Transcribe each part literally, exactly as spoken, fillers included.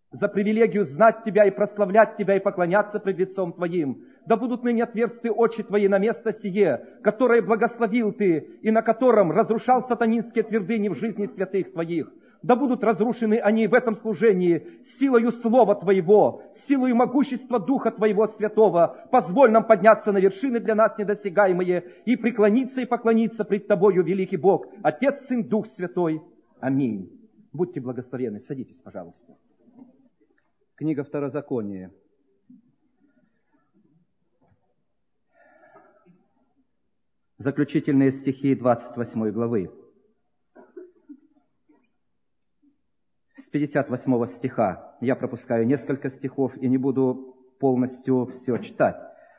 за привилегию знать Тебя и прославлять Тебя и поклоняться пред лицом Твоим. Да будут ныне отверсты очи Твои на место сие, которое благословил Ты, и на котором разрушал сатанинские твердыни в жизни святых Твоих. Да будут разрушены они в этом служении силою Слова Твоего, силою могущества Духа Твоего Святого. Позволь нам подняться на вершины для нас недосягаемые и преклониться и поклониться пред Тобою, великий Бог, Отец, Сын, Дух Святой. Аминь. Будьте благословенны. Садитесь, пожалуйста. Книга Второзакония. Заключительные стихи двадцать восьмой главы. С пятьдесят восьмого стиха. Я пропускаю несколько стихов и не буду полностью все читать.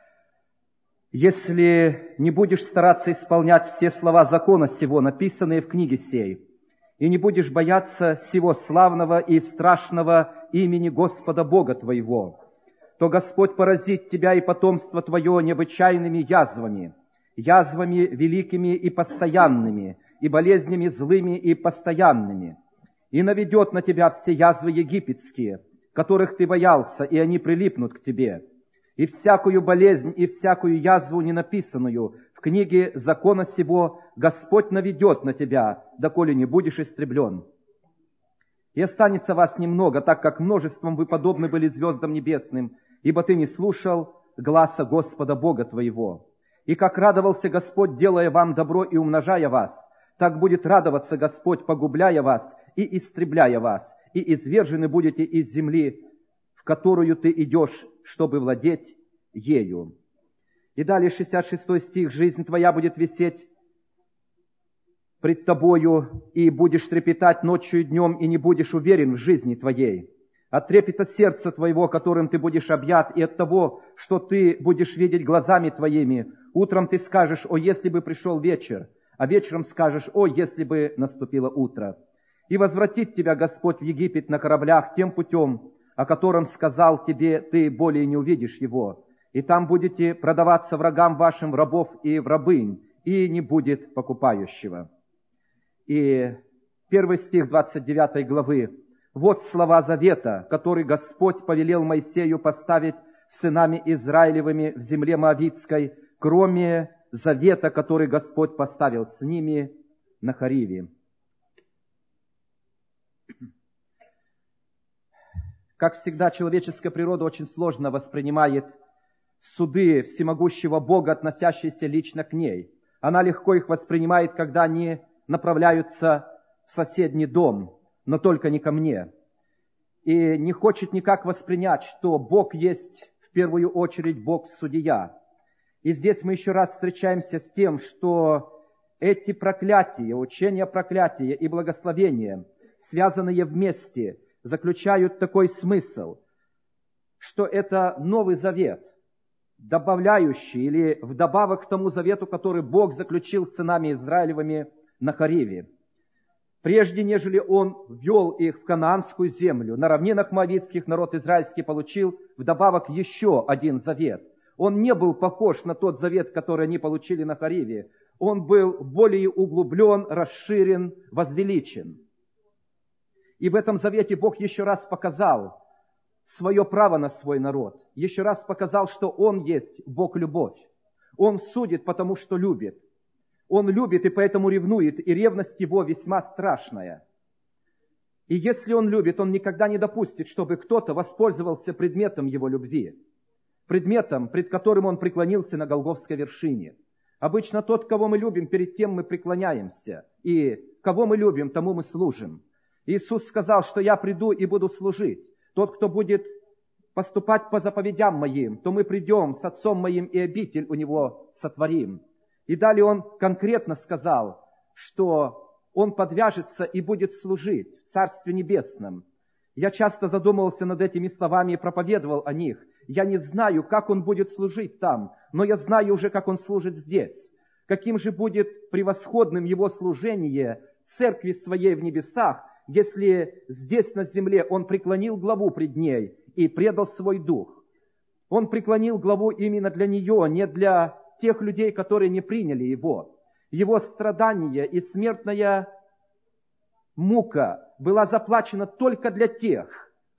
«Если не будешь стараться исполнять все слова закона сего, написанные в книге сей, и не будешь бояться сего славного и страшного имени Господа Бога твоего, то Господь поразит тебя и потомство твое необычайными язвами, язвами великими и постоянными, и болезнями злыми и постоянными, и наведет на тебя все язвы египетские, которых ты боялся, и они прилипнут к тебе, и всякую болезнь и всякую язву ненаписанную в книге закона сего Господь наведет на тебя, доколе не будешь истреблен. И останется вас немного, так как множеством вы подобны были звездам небесным, ибо ты не слушал гласа Господа Бога твоего. И как радовался Господь, делая вам добро и умножая вас, так будет радоваться Господь, погубляя вас и истребляя вас, и извержены будете из земли, в которую ты идешь, чтобы владеть ею». И далее шестьдесят шестой стих. «Жизнь твоя будет висеть пред тобою, и будешь трепетать ночью и днем, и не будешь уверен в жизни твоей. От трепета сердца твоего, которым ты будешь объят, и от того, что ты будешь видеть глазами твоими. Утром ты скажешь: о, если бы пришел вечер, а вечером скажешь: о, если бы наступило утро. И возвратит тебя Господь в Египет на кораблях тем путем, о котором сказал тебе, ты более не увидишь его. И там будете продаваться врагам вашим в рабов и в рабынь, и не будет покупающего». И первый стих двадцать девятой главы. «Вот слова завета, который Господь повелел Моисею поставить с сынами Израилевыми в земле Моавитской, кроме завета, который Господь поставил с ними на Хориве». Как всегда, человеческая природа очень сложно воспринимает суды всемогущего Бога, относящиеся лично к ней. Она легко их воспринимает, когда они направляются в соседний дом, но только не ко мне. И не хочет никак воспринять, что Бог есть в первую очередь Бог-судья. И здесь мы еще раз встречаемся с тем, что эти проклятия, учения проклятия и благословения, связанные вместе, заключают такой смысл, что это Новый Завет, добавляющий или вдобавок к тому завету, который Бог заключил с сынами Израилевыми на Хориве. Прежде, нежели Он ввел их в Ханаанскую землю, на равнинах Моавитских народ израильский получил вдобавок еще один завет. Он не был похож на тот завет, который они получили на Хориве. Он был более углублен, расширен, возвеличен. И в этом завете Бог еще раз показал свое право на свой народ. Еще раз показал, что Он есть Бог-любовь. Он судит, потому что любит. Он любит и поэтому ревнует, и ревность Его весьма страшная. И если Он любит, Он никогда не допустит, чтобы кто-то воспользовался предметом Его любви, предметом, пред которым Он преклонился на Голгофской вершине. Обычно тот, кого мы любим, перед тем мы преклоняемся, и кого мы любим, тому мы служим. Иисус сказал, что я приду и буду служить. Тот, кто будет поступать по заповедям Моим, то мы придем с Отцом Моим и обитель у Него сотворим. И далее Он конкретно сказал, что Он подвяжется и будет служить в Царстве Небесном. Я часто задумывался над этими словами и проповедовал о них. Я не знаю, как Он будет служить там, но я знаю уже, как Он служит здесь. Каким же будет превосходным Его служение Церкви Своей в небесах, если здесь на земле Он преклонил главу пред ней и предал свой дух. Он преклонил главу именно для нее, не для тех людей, которые не приняли Его. Его страдания и смертная мука была заплачена только для тех,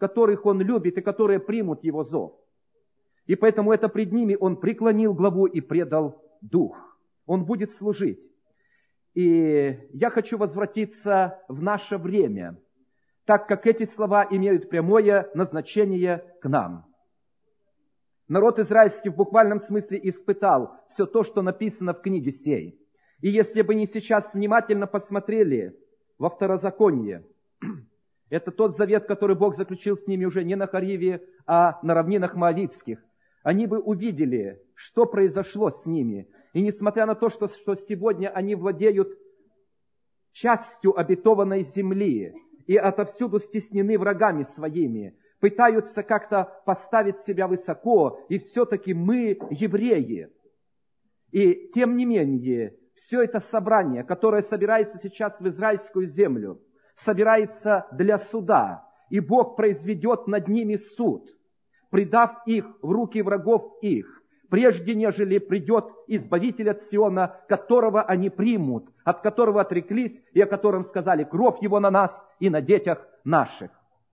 которых Он любит и которые примут Его зов. И поэтому это пред ними Он преклонил главу и предал дух. Он будет служить. И я хочу возвратиться в наше время, так как эти слова имеют прямое назначение к нам. Народ израильский в буквальном смысле испытал все то, что написано в книге сей. И если бы не сейчас внимательно посмотрели во Второзаконие, это тот завет, который Бог заключил с ними уже не на Хариве, а на равнинах Моавитских, они бы увидели, что произошло с ними. И несмотря на то, что, что сегодня они владеют частью обетованной земли и отовсюду стеснены врагами своими, пытаются как-то поставить себя высоко, и все-таки мы евреи. И тем не менее, все это собрание, которое собирается сейчас в израильскую землю, собирается для суда, и Бог произведет над ними суд, предав их в руки врагов их, прежде нежели придет Избавитель от Сиона, которого они примут, от которого отреклись, и о котором сказали: кровь Его на нас и на детях наших.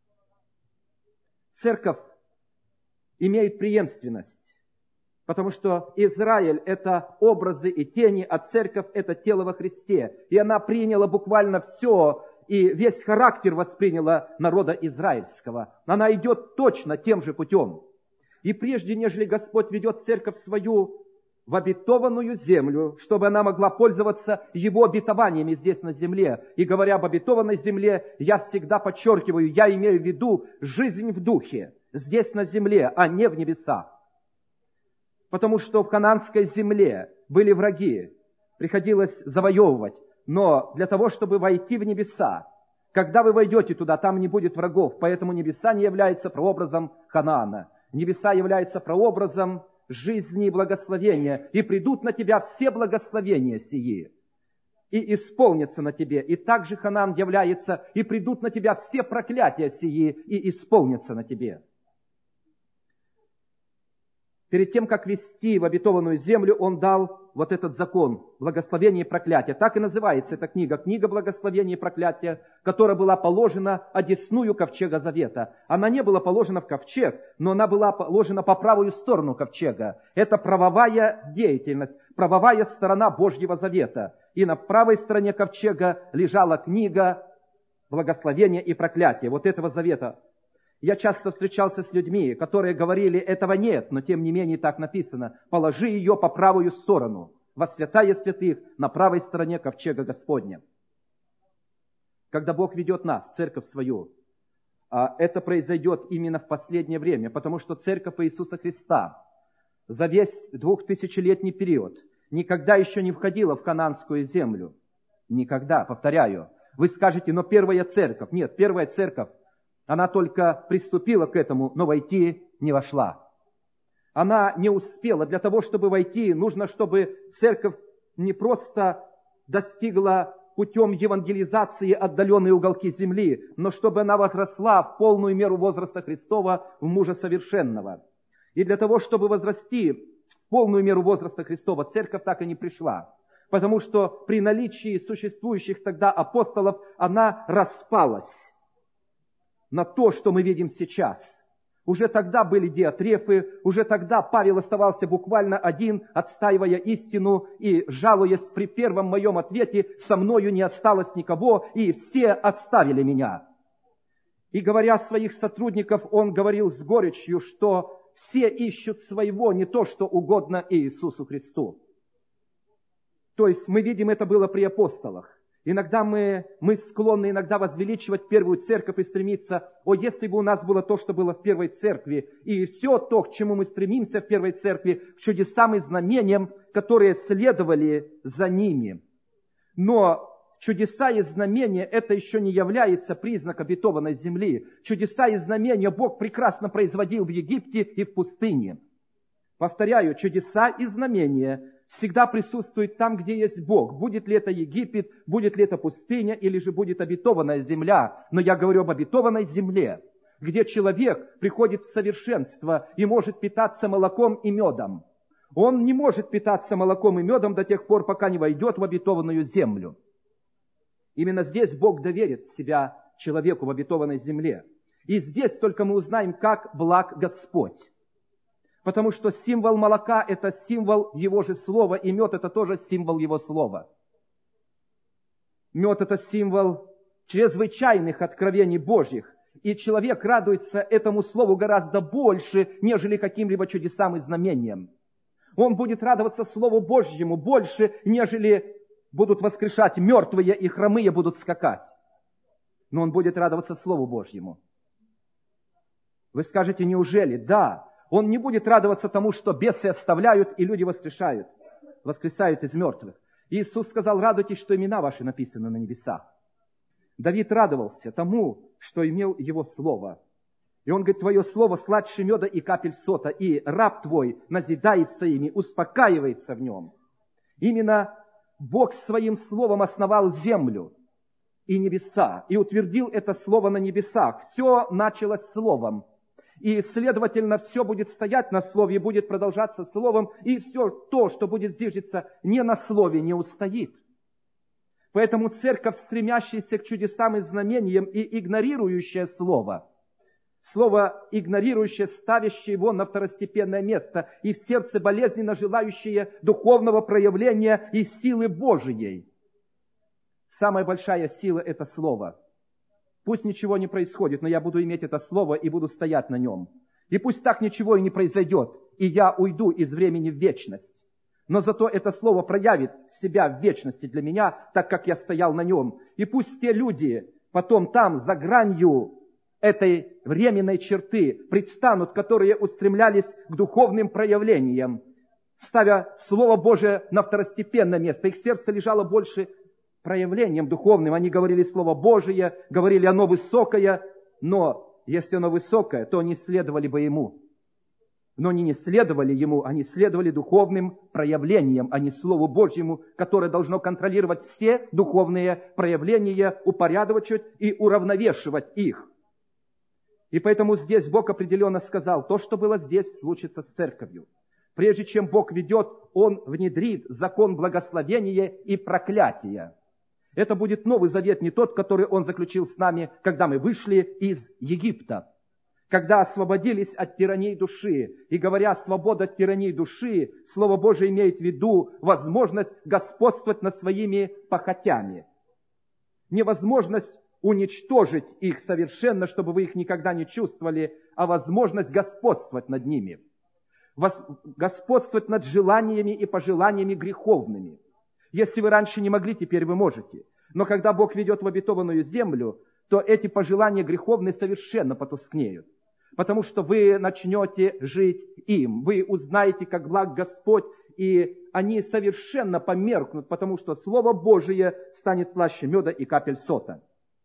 Церковь имеет преемственность, потому что Израиль – это образы и тени, а церковь – это тело во Христе. И она приняла буквально все, и весь характер восприняла народа израильского. Она идет точно тем же путем. И прежде, нежели Господь ведет церковь свою в обетованную землю, чтобы она могла пользоваться Его обетованиями здесь на земле. И говоря об обетованной земле, я всегда подчеркиваю, я имею в виду жизнь в духе, здесь на земле, а не в небесах. Потому что в ханаанской земле были враги, приходилось завоевывать. Но для того, чтобы войти в небеса, когда вы войдете туда, там не будет врагов, поэтому небеса не являются прообразом Ханаана. Небеса являются прообразом жизни и благословения, и придут на тебя все благословения сии, и исполнятся на тебе. И также Ханаан является, и придут на тебя все проклятия сии, и исполнятся на тебе. Перед тем, как вести в обетованную землю, Он дал вот этот закон благословения и проклятия. Так и называется эта книга. Книга благословения и проклятия, которая была положена одесную ковчега завета. Она не была положена в ковчег, но она была положена по правую сторону ковчега. Это правовая деятельность, правовая сторона Божьего завета. И на правой стороне ковчега лежала книга благословения и проклятия вот этого завета. Я часто встречался с людьми, которые говорили: этого нет, но тем не менее так написано: положи ее по правую сторону, во святая святых, на правой стороне ковчега Господня. Когда Бог ведет нас, церковь свою, это произойдет именно в последнее время, потому что церковь Иисуса Христа за весь двухтысячелетний период никогда еще не входила в ханаанскую землю. Никогда, повторяю. Вы скажете: но первая церковь. Нет, первая церковь, она только приступила к этому, но войти не вошла. Она не успела. Для того, чтобы войти, нужно, чтобы церковь не просто достигла путем евангелизации отдаленные уголки земли, но чтобы она возросла в полную меру возраста Христова, в мужа совершенного. И для того, чтобы возрасти в полную меру возраста Христова, церковь так и не пришла. Потому что при наличии существующих тогда апостолов она распалась на то, что мы видим сейчас. Уже тогда были диатрефы, уже тогда Павел оставался буквально один, отстаивая истину и жалуясь при первом моем ответе: со мною не осталось никого, и все оставили меня. И говоря о своих сотрудников, он говорил с горечью, что все ищут своего, не то, что угодно Иисусу Христу. То есть мы видим, это было при апостолах. Иногда мы, мы склонны иногда возвеличивать первую церковь и стремиться: о, если бы у нас было то, что было в первой церкви, и все то, к чему мы стремимся в первой церкви, к чудесам и знамениям, которые следовали за ними. Но чудеса и знамения – это еще не является признак обетованной земли. Чудеса и знамения Бог прекрасно производил в Египте и в пустыне. Повторяю, чудеса и знамения всегда присутствует там, где есть Бог. Будет ли это Египет, будет ли это пустыня, или же будет обетованная земля. Но я говорю об обетованной земле, где человек приходит в совершенство и может питаться молоком и медом. Он не может питаться молоком и медом до тех пор, пока не войдет в обетованную землю. Именно здесь Бог доверит себя человеку в обетованной земле. И здесь только мы узнаем, как благ Господь. Потому что символ молока – это символ Его же Слова, и мед – это тоже символ Его Слова. Мед – это символ чрезвычайных откровений Божьих. И человек радуется этому Слову гораздо больше, нежели каким-либо чудесам и знамениям. Он будет радоваться Слову Божьему больше, нежели будут воскрешать мертвые и хромые будут скакать. Но он будет радоваться Слову Божьему. Вы скажете, неужели? Да. Он не будет радоваться тому, что бесы оставляют и люди воскрешают, воскресают из мертвых. Иисус сказал, радуйтесь, что имена ваши написаны на небесах. Давид радовался тому, что имел его слово. И он говорит, твое слово сладче меда и капель сота, и раб твой назидается ими, успокаивается в нем. Именно Бог своим словом основал землю и небеса, и утвердил это слово на небесах. Все началось словом. И, следовательно, все будет стоять на слове, и будет продолжаться словом, и все то, что будет зиждиться не на слове, не устоит. Поэтому церковь, стремящаяся к чудесам и знамениям и игнорирующая слово, слово игнорирующее, ставящее его на второстепенное место, и в сердце болезненно желающее духовного проявления и силы Божией. Самая большая сила – это слово. Пусть ничего не происходит, но я буду иметь это слово и буду стоять на нем. И пусть так ничего и не произойдет, и я уйду из времени в вечность. Но зато это слово проявит себя в вечности для меня, так как я стоял на нем. И пусть те люди потом там, за гранью этой временной черты, предстанут, которые устремлялись к духовным проявлениям, ставя Слово Божие на второстепенное место. Их сердце лежало больше проявлением духовным. Они говорили Слово Божие, говорили оно высокое, но если оно высокое, то они следовали бы ему. Но они не следовали ему, они следовали духовным проявлениям, а не Слову Божьему, которое должно контролировать все духовные проявления, упорядочивать и уравновешивать их. И поэтому здесь Бог определенно сказал, то, что было здесь, случится с церковью. Прежде чем Бог ведет, Он внедрит закон благословения и проклятия. Это будет Новый Завет, не тот, который Он заключил с нами, когда мы вышли из Египта. Когда освободились от тирании души. И говоря «свобода от тирании души», Слово Божие имеет в виду возможность господствовать над своими похотями. Невозможность уничтожить их совершенно, чтобы вы их никогда не чувствовали, а возможность господствовать над ними. Господствовать над желаниями и пожеланиями греховными. Если вы раньше не могли, теперь вы можете. Но когда Бог ведет в обетованную землю, то эти пожелания греховные совершенно потускнеют. Потому что вы начнете жить им. Вы узнаете, как благ Господь, и они совершенно померкнут, потому что Слово Божие станет слаще меда и капель сота.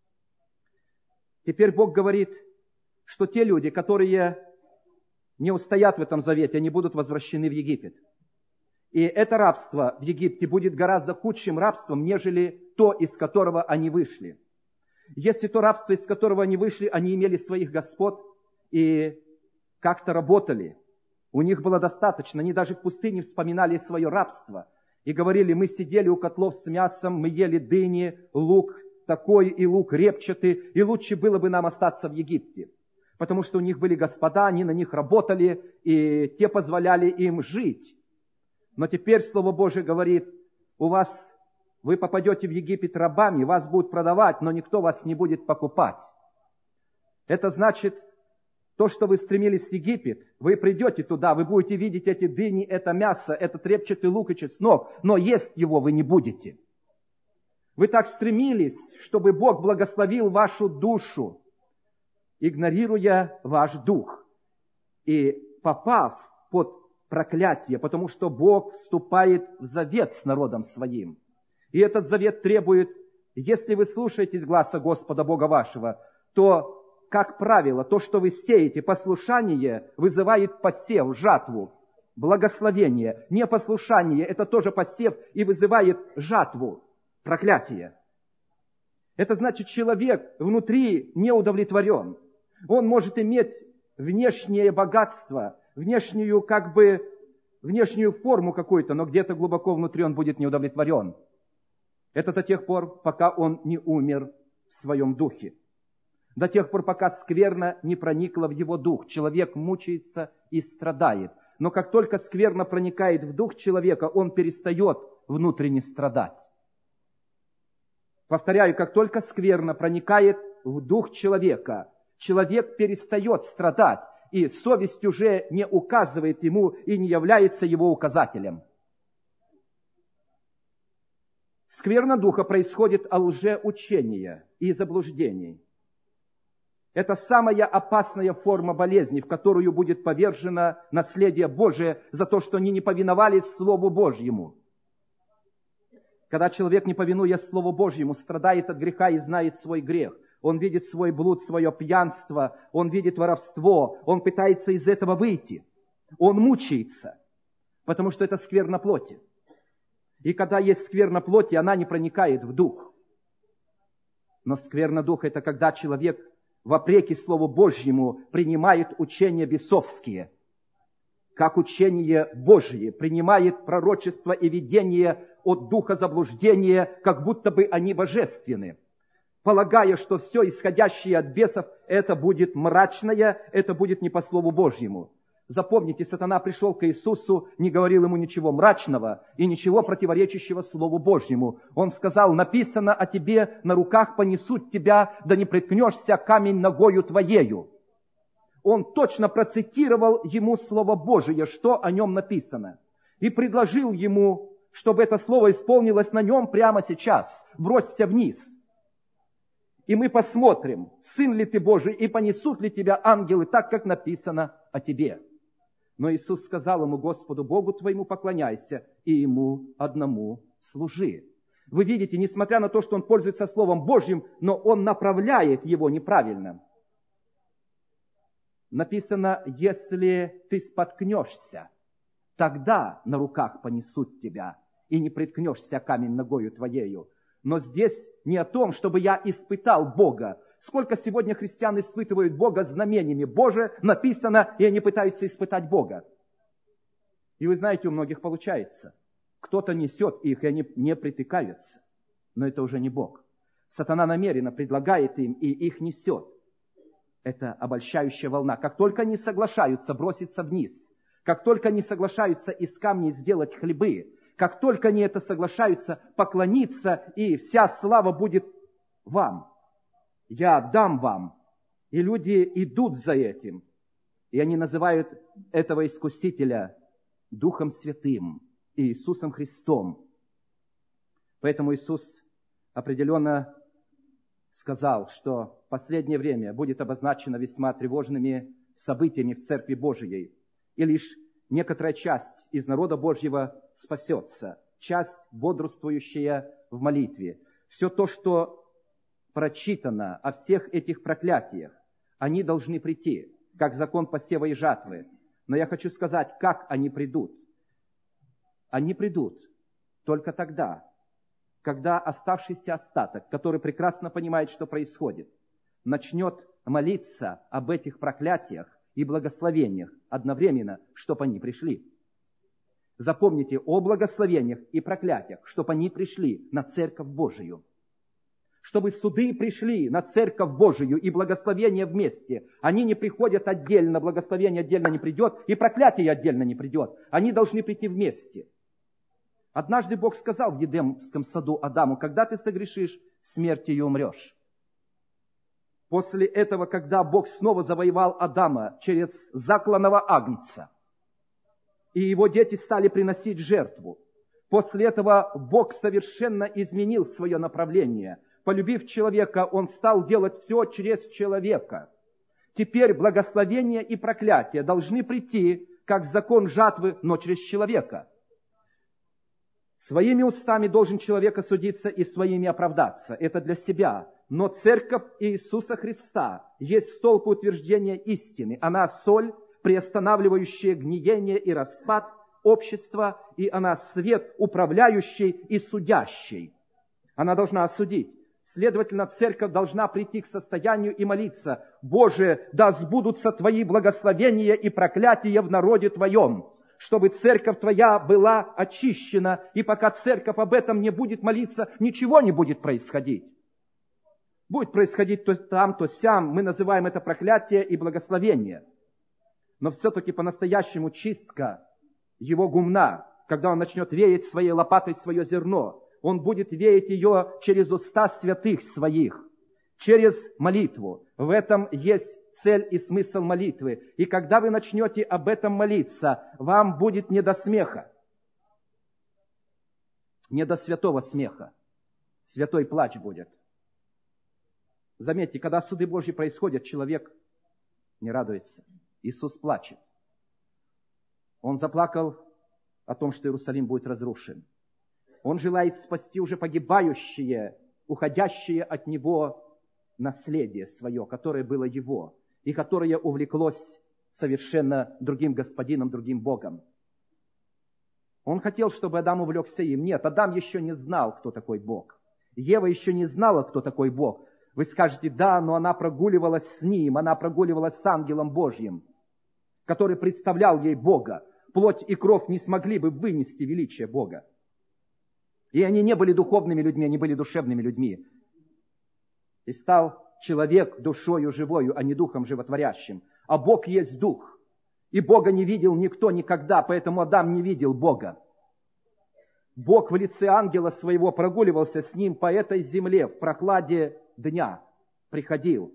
Теперь Бог говорит, что те люди, которые не устоят в этом завете, они будут возвращены в Египет. И это рабство в Египте будет гораздо худшим рабством, нежели то, из которого они вышли. Если то рабство, из которого они вышли, они имели своих господ и как-то работали. У них было достаточно. Они даже в пустыне вспоминали свое рабство. И говорили, мы сидели у котлов с мясом, мы ели дыни, лук такой и лук репчатый, и лучше было бы нам остаться в Египте. Потому что у них были господа, они на них работали, и те позволяли им жить. Но теперь Слово Божие говорит, у вас, вы попадете в Египет рабами, вас будут продавать, но никто вас не будет покупать. Это значит, то, что вы стремились в Египет, вы придете туда, вы будете видеть эти дыни, это мясо, этот репчатый лук и чеснок, но есть его вы не будете. Вы так стремились, чтобы Бог благословил вашу душу, игнорируя ваш дух и попав под проклятие, потому что Бог вступает в завет с народом своим. И этот завет требует, если вы слушаетесь гласа Господа Бога вашего, то, как правило, то, что вы сеете, послушание, вызывает посев, жатву, благословение. Непослушание – это тоже посев и вызывает жатву, проклятие. Это значит, человек внутри не удовлетворен. Он может иметь внешнее богатство, внешнюю, как бы, внешнюю форму какую-то, но где-то глубоко внутри он будет неудовлетворен. Это до тех пор, пока он не умер в своем духе. До тех пор, пока скверна не проникла в его дух. Человек мучается и страдает. Но как только скверна проникает в дух человека, он перестает внутренне страдать. Повторяю, как только скверна проникает в дух человека, человек перестает страдать, и совесть уже не указывает ему и не является его указателем. Скверна духа происходит от лжеучения и заблуждений. Это самая опасная форма болезни, в которую будет повержено наследие Божие за то, что они не повиновались Слову Божьему. Когда человек, не повинуясь Слову Божьему, страдает от греха и знает свой грех, он видит свой блуд, свое пьянство, он видит воровство, он пытается из этого выйти. Он мучается, потому что это скверна плоти. И когда есть скверна плоти, она не проникает в дух. Но скверна духа – это когда человек, вопреки Слову Божьему, принимает учения бесовские, как учение Божие, принимает пророчество и видение от духа заблуждения, как будто бы они божественны, полагая, что все исходящее от бесов, это будет мрачное, это будет не по Слову Божьему. Запомните, сатана пришел к Иисусу, не говорил ему ничего мрачного и ничего противоречащего Слову Божьему. Он сказал: написано о тебе, на руках понесут тебя, да не приткнешься камень ногою твоею. Он точно процитировал ему Слово Божие, что о нем написано, и предложил ему, чтобы это слово исполнилось на нем прямо сейчас. Бросься вниз. И мы посмотрим, сын ли ты Божий, и понесут ли тебя ангелы, так как написано о тебе. Но Иисус сказал ему: Господу Богу твоему поклоняйся, и Ему одному служи. Вы видите, несмотря на то, что он пользуется Словом Божьим, но он направляет его неправильно. Написано: если ты споткнешься, тогда на руках понесут тебя, и не приткнешься камень ногою твоею. Но здесь не о том, чтобы я испытал Бога. Сколько сегодня христиан испытывают Бога знамениями. Боже, написано, и они пытаются испытать Бога. И вы знаете, у многих получается. Кто-то несет их, и они не притыкаются. Но это уже не Бог. Сатана намеренно предлагает им, и их несет. Это обольщающая волна. Как только они соглашаются броситься вниз, как только они соглашаются из камней сделать хлебы, как только они это соглашаются поклониться, и вся слава будет вам. Я дам вам. И люди идут за этим. И они называют этого искусителя Духом Святым, Иисусом Христом. Поэтому Иисус определенно сказал, что последнее время будет обозначено весьма тревожными событиями в Церкви Божией. И лишь некоторая часть из народа Божьего спасется, часть, бодрствующая в молитве. Все то, что прочитано о всех этих проклятиях, они должны прийти, как закон посева и жатвы. Но я хочу сказать, как они придут. Они придут только тогда, когда оставшийся остаток, который прекрасно понимает, что происходит, начнет молиться об этих проклятиях и благословениях одновременно, чтобы они пришли. Запомните, о благословениях и проклятиях, чтобы они пришли на Церковь Божию. Чтобы суды пришли на Церковь Божию и благословение вместе. Они не приходят отдельно, благословение отдельно не придет, и проклятие отдельно не придет. Они должны прийти вместе. Однажды Бог сказал в Едемском саду Адаму: когда ты согрешишь, смертью умрешь. После этого, когда Бог снова завоевал Адама через закланного агнца, и его дети стали приносить жертву, после этого Бог совершенно изменил свое направление. Полюбив человека, Он стал делать все через человека. Теперь благословение и проклятие должны прийти, как закон жатвы, но через человека. Своими устами должен человек осудиться и своими оправдаться. Это для себя. Но Церковь Иисуса Христа есть столб утверждения истины. Она соль, приостанавливающая гниение и распад общества, и она свет, управляющий и судящий. Она должна осудить. Следовательно, Церковь должна прийти к состоянию и молиться: Боже, да сбудутся Твои благословения и проклятия в народе Твоем, чтобы Церковь Твоя была очищена, и пока Церковь об этом не будет молиться, ничего не будет происходить. Будет происходить то там, то сям. Мы называем это проклятие и благословение. Но все-таки по-настоящему чистка его гумна, когда он начнет веять своей лопатой свое зерно, он будет веять ее через уста святых своих, через молитву. В этом есть цель и смысл молитвы. И когда вы начнете об этом молиться, вам будет не до смеха, не до святого смеха. Святой плач будет. Заметьте, когда суды Божьи происходят, человек не радуется. Иисус плачет. Он заплакал о том, что Иерусалим будет разрушен. Он желает спасти уже погибающее, уходящее от Него наследие свое, которое было Его, и которое увлеклось совершенно другим господином, другим Богом. Он хотел, чтобы Адам увлекся им. Нет, Адам еще не знал, кто такой Бог. Ева еще не знала, кто такой Бог. Вы скажете, да, но она прогуливалась с ним, она прогуливалась с ангелом Божьим, который представлял ей Бога. Плоть и кровь не смогли бы вынести величие Бога. И они не были духовными людьми, они были душевными людьми. И стал человек душою живою, а не духом животворящим. А Бог есть дух. И Бога не видел никто никогда, поэтому Адам не видел Бога. Бог в лице ангела своего прогуливался с ним по этой земле в прохладе дня. Приходил.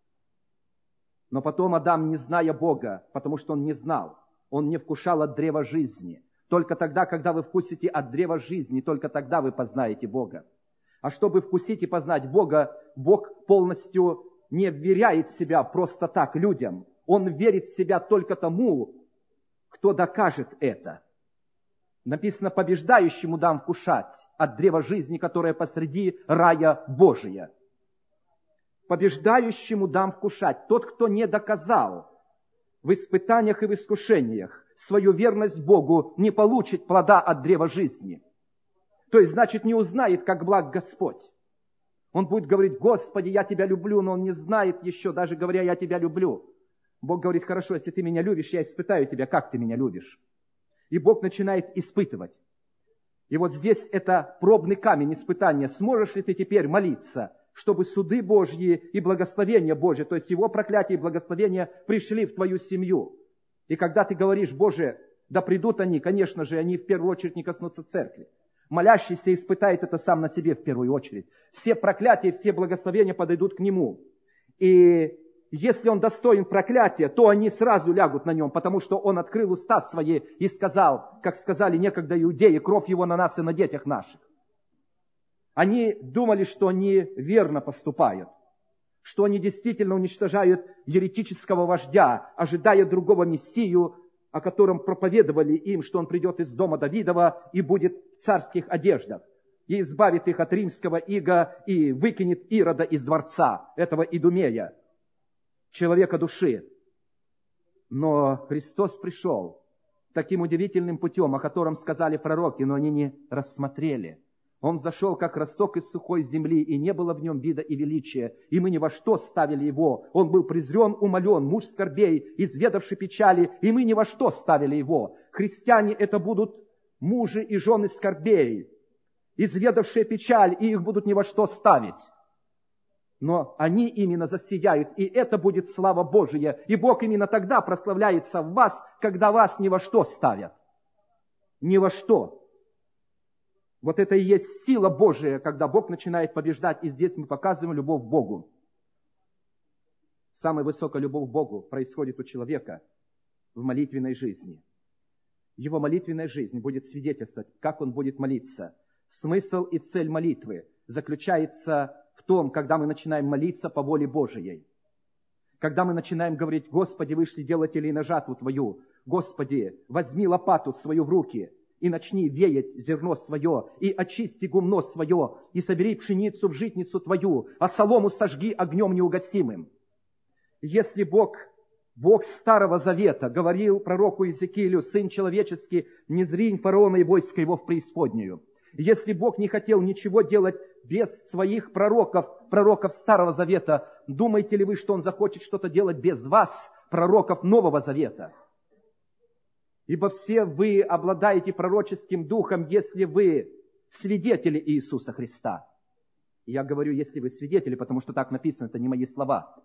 Но потом Адам, не зная Бога, потому что он не знал, он не вкушал от древа жизни. Только тогда, когда вы вкусите от древа жизни, только тогда вы познаете Бога. А чтобы вкусить и познать Бога, Бог полностью не вверяет себя просто так людям. Он верит в себя только тому, кто докажет это. Написано, побеждающему дам вкушать от древа жизни, которое посреди рая Божия. Побеждающему дам вкушать. Тот, кто не доказал в испытаниях и в искушениях свою верность Богу, не получит плода от древа жизни. То есть, значит, не узнает, как благ Господь. Он будет говорить, Господи, я Тебя люблю, но он не знает еще, даже говоря, я Тебя люблю. Бог говорит, хорошо, если Ты меня любишь, я испытаю Тебя, как Ты меня любишь. И Бог начинает испытывать. И вот здесь это пробный камень испытания. Сможешь ли ты теперь молиться, чтобы суды Божьи и благословения Божьи, то есть Его проклятие и благословения, пришли в твою семью? И когда ты говоришь, Боже, да придут они, конечно же, они в первую очередь не коснутся церкви. Молящийся испытает это сам на себе в первую очередь. Все проклятия, все благословения подойдут к нему. И если он достоин проклятия, то они сразу лягут на нем, потому что он открыл уста свои и сказал, как сказали некогда иудеи, кровь его на нас и на детях наших. Они думали, что они верно поступают, что они действительно уничтожают еретического вождя, ожидая другого Мессию, о котором проповедовали им, что он придет из дома Давидова и будет в царских одеждах, и избавит их от римского ига, и выкинет Ирода из дворца, этого Идумея, человека души. Но Христос пришел таким удивительным путем, о котором сказали пророки, но они не рассмотрели. Он зашел, как росток из сухой земли, и не было в нем вида и величия, и мы ни во что ставили его. Он был презрен, умолен, муж скорбей, изведавший печали, и мы ни во что ставили его. Христиане это будут мужи и жены скорбей, изведавшие печаль, и их будут ни во что ставить. Но они именно засияют, и это будет слава Божия. И Бог именно тогда прославляется в вас, когда вас ни во что ставят. Ни во что. Вот это и есть сила Божия, когда Бог начинает побеждать, и здесь мы показываем любовь к Богу. Самая высокая любовь к Богу происходит у человека в молитвенной жизни. Его молитвенная жизнь будет свидетельствовать, как он будет молиться. Смысл и цель молитвы заключается в том, когда мы начинаем молиться по воле Божией. Когда мы начинаем говорить, Господи, вышли делать или на жатву Твою. Господи, возьми лопату свою в руки и начни веять зерно свое, и очисти гумно свое, и собери пшеницу в житницу Твою, а солому сожги огнем неугасимым. Если Бог, Бог Старого Завета говорил пророку Иезекиилю, сын человеческий, не зринь фараона и войско его в преисподнюю. Если Бог не хотел ничего делать без своих пророков, пророков Старого Завета, думаете ли вы, что Он захочет что-то делать без вас, пророков Нового Завета? Ибо все вы обладаете пророческим духом, если вы свидетели Иисуса Христа. И я говорю, если вы свидетели, потому что так написано, это не мои слова.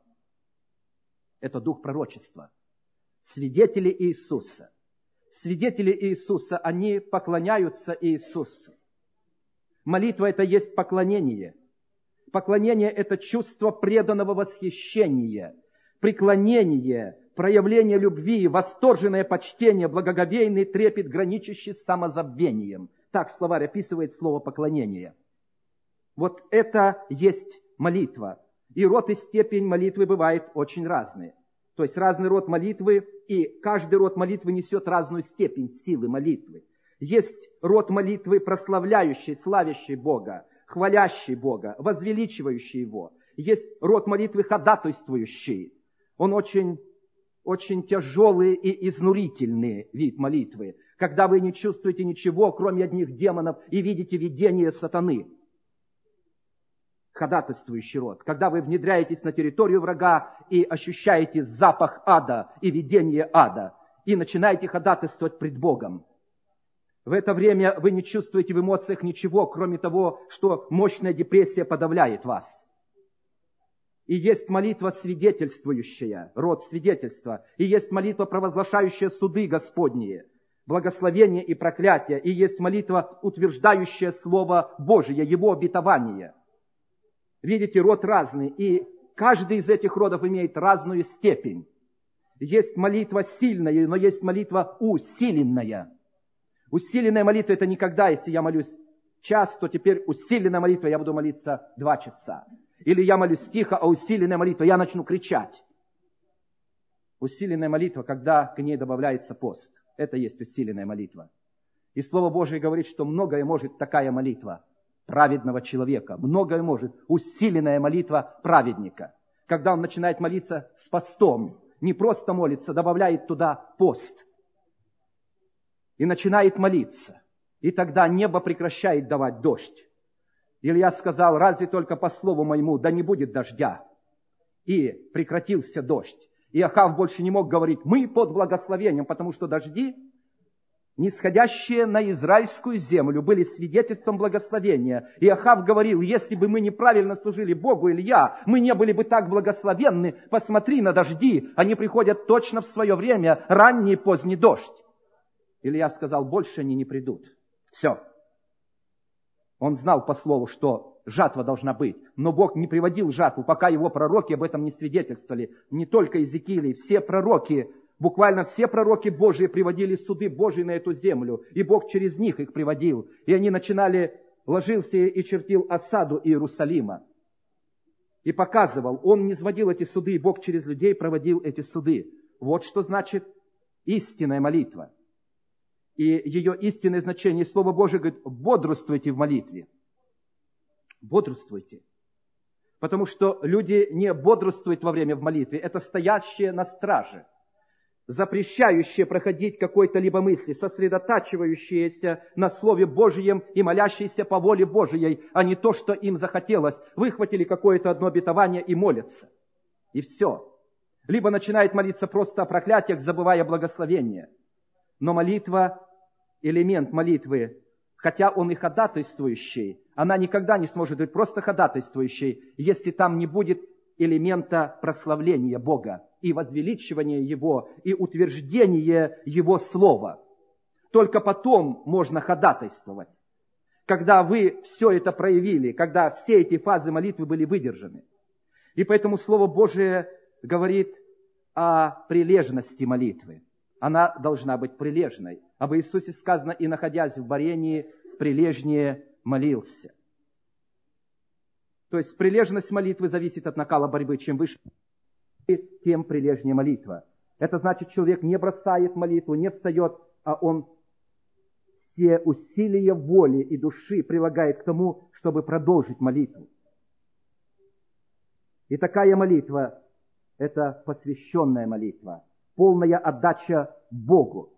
Это дух пророчества. Свидетели Иисуса. Свидетели Иисуса, они поклоняются Иисусу. Молитва – это есть поклонение. Поклонение – это чувство преданного восхищения, преклонение, проявление любви, восторженное почтение, благоговейный трепет, граничащий с самозабвением. Так словарь описывает слово «поклонение». Вот это есть молитва. И род и степень молитвы бывает очень разные. То есть разный род молитвы, и каждый род молитвы несет разную степень силы молитвы. Есть род молитвы, прославляющий, славящий Бога, хвалящий Бога, возвеличивающий Его. Есть род молитвы, ходатайствующий. Он очень, очень тяжелый и изнурительный вид молитвы, когда вы не чувствуете ничего, кроме одних демонов, и видите видение сатаны. Ходатайствующий род, когда вы внедряетесь на территорию врага и ощущаете запах ада и видение ада, и начинаете ходатайствовать пред Богом. В это время вы не чувствуете в эмоциях ничего, кроме того, что мощная депрессия подавляет вас. И есть молитва свидетельствующая, род свидетельства, и есть молитва, провозглашающая суды Господние, благословение и проклятие, и есть молитва, утверждающая Слово Божие, Его обетование. Видите, род разный, и каждый из этих родов имеет разную степень. Есть молитва сильная, но есть молитва усиленная. Усиленная молитва – это никогда, если я молюсь час, то теперь усиленная молитва, я буду молиться два часа. Или я молюсь тихо, а усиленная молитва, я начну кричать. Усиленная молитва, когда к ней добавляется пост. Это есть усиленная молитва. И Слово Божие говорит, что многое может такая молитва праведного человека. Многое может усиленная молитва праведника. Когда он начинает молиться с постом, не просто молится, добавляет туда пост. И начинает молиться. И тогда небо прекращает давать дождь. Илья сказал, разве только по слову моему, да не будет дождя. И прекратился дождь. И Ахав больше не мог говорить, мы под благословением, потому что дожди, нисходящие на израильскую землю, были свидетельством благословения. И Ахав говорил, если бы мы неправильно служили Богу, Илья, мы не были бы так благословенны. Посмотри на дожди, они приходят точно в свое время, ранний и поздний дождь. Илья сказал, больше они не придут. Все. Он знал по слову, что жатва должна быть. Но Бог не приводил жатву, пока его пророки об этом не свидетельствовали. Не только Иезекииль, все пророки, буквально все пророки Божии приводили суды Божии на эту землю. И Бог через них их приводил. И они начинали, ложился и чертил осаду Иерусалима. И показывал, он не сводил эти суды, и Бог через людей проводил эти суды. Вот что значит истинная молитва. И ее истинное значение, Слово Божие говорит, бодрствуйте в молитве. Бодрствуйте. Потому что люди не бодрствуют во время в молитве. Это стоящие на страже, запрещающие проходить какой-то либо мысли, сосредотачивающиеся на Слове Божьем и молящиеся по воле Божией, а не то, что им захотелось. Выхватили какое-то одно обетование и молятся. И все. Либо начинает молиться просто о проклятиях, забывая благословение. Но молитва, элемент молитвы, хотя он и ходатайствующий, она никогда не сможет быть просто ходатайствующей, если там не будет элемента прославления Бога и возвеличивания Его, и утверждения Его Слова. Только потом можно ходатайствовать. Когда вы все это проявили, когда все эти фазы молитвы были выдержаны. И поэтому Слово Божие говорит о прилежности молитвы. Она должна быть прилежной. Об Иисусе сказано, и находясь в борении, прилежнее молился. То есть прилежность молитвы зависит от накала борьбы. Чем выше, тем прилежнее молитва. Это значит, человек не бросает молитву, не встает, а он все усилия воли и души прилагает к тому, чтобы продолжить молитву. И такая молитва – это посвященная молитва. Полная отдача Богу.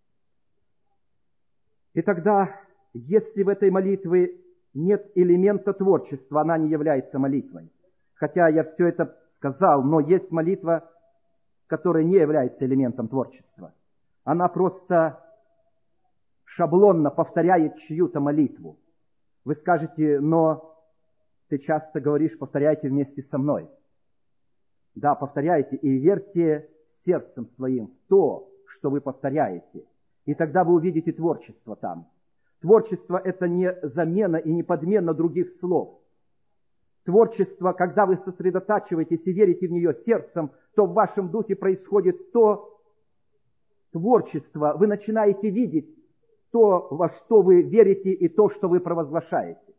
И тогда, если в этой молитве нет элемента творчества, она не является молитвой. Хотя я все это сказал, но есть молитва, которая не является элементом творчества. Она просто шаблонно повторяет чью-то молитву. Вы скажете, но ты часто говоришь, повторяйте вместе со мной. Да, повторяйте и верьте сердцем своим в то, что вы повторяете. И тогда вы увидите творчество там. Творчество – это не замена и не подмена других слов. Творчество, когда вы сосредотачиваетесь и верите в нее сердцем, то в вашем духе происходит то творчество. Вы начинаете видеть то, во что вы верите, и то, что вы провозглашаете.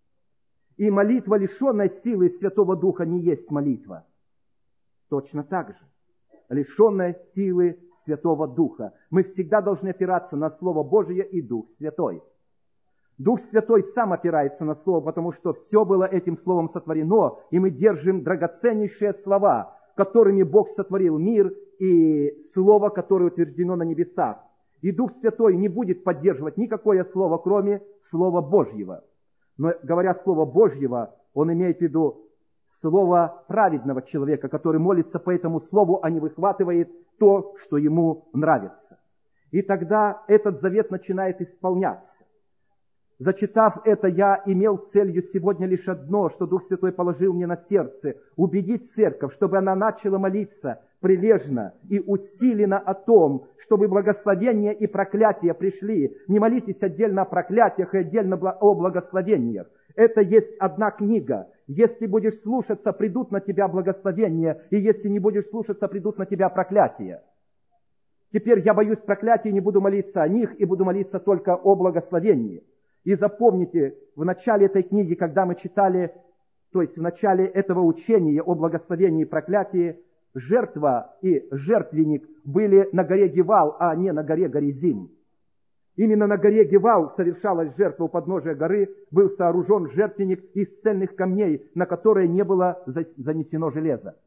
И молитва, лишенная силы Святого Духа, не есть молитва. Точно так же. Лишенная силы Святого Духа. Мы всегда должны опираться на Слово Божие и Дух Святой. Дух Святой сам опирается на Слово, потому что все было этим Словом сотворено, и мы держим драгоценнейшие слова, которыми Бог сотворил мир, и Слово, которое утверждено на небесах. И Дух Святой не будет поддерживать никакое Слово, кроме Слова Божьего. Но, говоря Слово Божьего, он имеет в виду Слово праведного человека, который молится по этому Слову, а не выхватывает то, что ему нравится. И тогда этот завет начинает исполняться. Зачитав это, я имел целью сегодня лишь одно, что Дух Святой положил мне на сердце: убедить церковь, чтобы она начала молиться прилежно и усиленно о том, чтобы благословения и проклятия пришли. Не молитесь отдельно о проклятиях и отдельно о благословениях. Это есть одна книга. Если будешь слушаться, придут на тебя благословения, и если не будешь слушаться, придут на тебя проклятия. Теперь я боюсь проклятий, не буду молиться о них, и буду молиться только о благословении. И запомните, в начале этой книги, когда мы читали, то есть в начале этого учения о благословении и проклятии, жертва и жертвенник были на горе Гевал, а не на горе Горизим. Именно на горе Гевал совершалась жертва у подножия горы, был сооружен жертвенник из цельных камней, на которые не было занесено железо.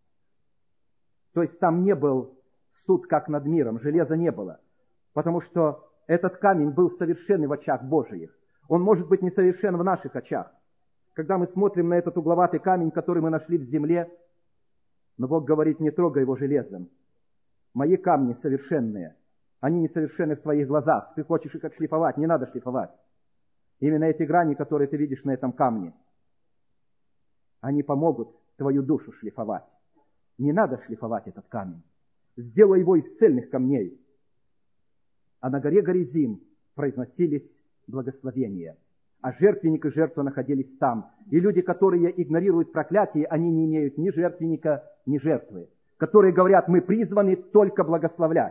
То есть там не был суд как над миром, железа не было, потому что этот камень был совершенный в очах Божиих. Он может быть несовершен в наших очах. Когда мы смотрим на этот угловатый камень, который мы нашли в земле, но Бог говорит: не трогай его железом. Мои камни совершенные. Они несовершенны в твоих глазах. Ты хочешь их отшлифовать, не надо шлифовать. Именно эти грани, которые ты видишь на этом камне, они помогут твою душу шлифовать. Не надо шлифовать этот камень. Сделай его из цельных камней. А на горе Горизим произносились благословения. А жертвенник и жертва находились там. И люди, которые игнорируют проклятие, они не имеют ни жертвенника, ни жертвы. Которые говорят: мы призваны только благословлять.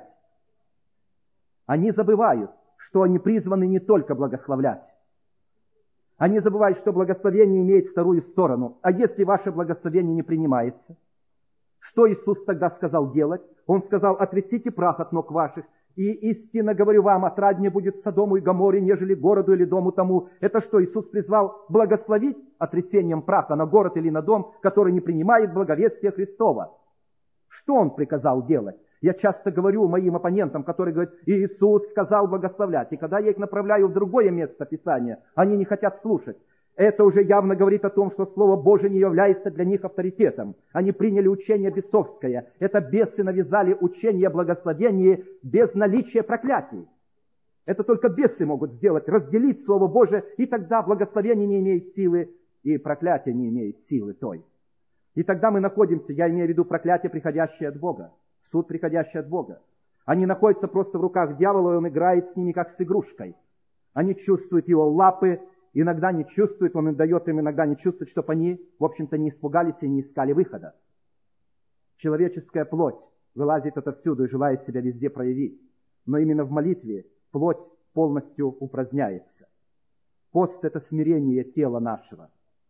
Они забывают, что они призваны не только благословлять. Они забывают, что благословение имеет вторую сторону. А если ваше благословение не принимается, что Иисус тогда сказал делать? Он сказал: отрясите прах от ног ваших. И истинно говорю вам, отраднее будет Содому и Гоморе, нежели городу или дому тому. Это что, Иисус призвал благословить отрясением праха на город или на дом, который не принимает благовестия Христова? Что Он приказал делать? Я часто говорю моим оппонентам, которые говорят: Иисус сказал благословлять. И когда я их направляю в другое место Писания, они не хотят слушать. Это уже явно говорит о том, что Слово Божие не является для них авторитетом. Они приняли учение бесовское. Это бесы навязали учение о благословении без наличия проклятий. Это только бесы могут сделать, разделить Слово Божие, и тогда благословение не имеет силы, и проклятие не имеет силы той. И тогда мы находимся, я имею в виду проклятие, приходящее от Бога, суд, приходящий от Бога. Они находятся просто в руках дьявола, и он играет с ними, как с игрушкой. Они чувствуют его лапы, иногда не чувствуют, он им дает им иногда не чувствовать, чтобы они, в общем-то, не испугались и не искали выхода. Человеческая плоть вылазит отовсюду и желает себя везде проявить. Но именно в молитве плоть полностью упраздняется. Пост – это смирение тела нашего.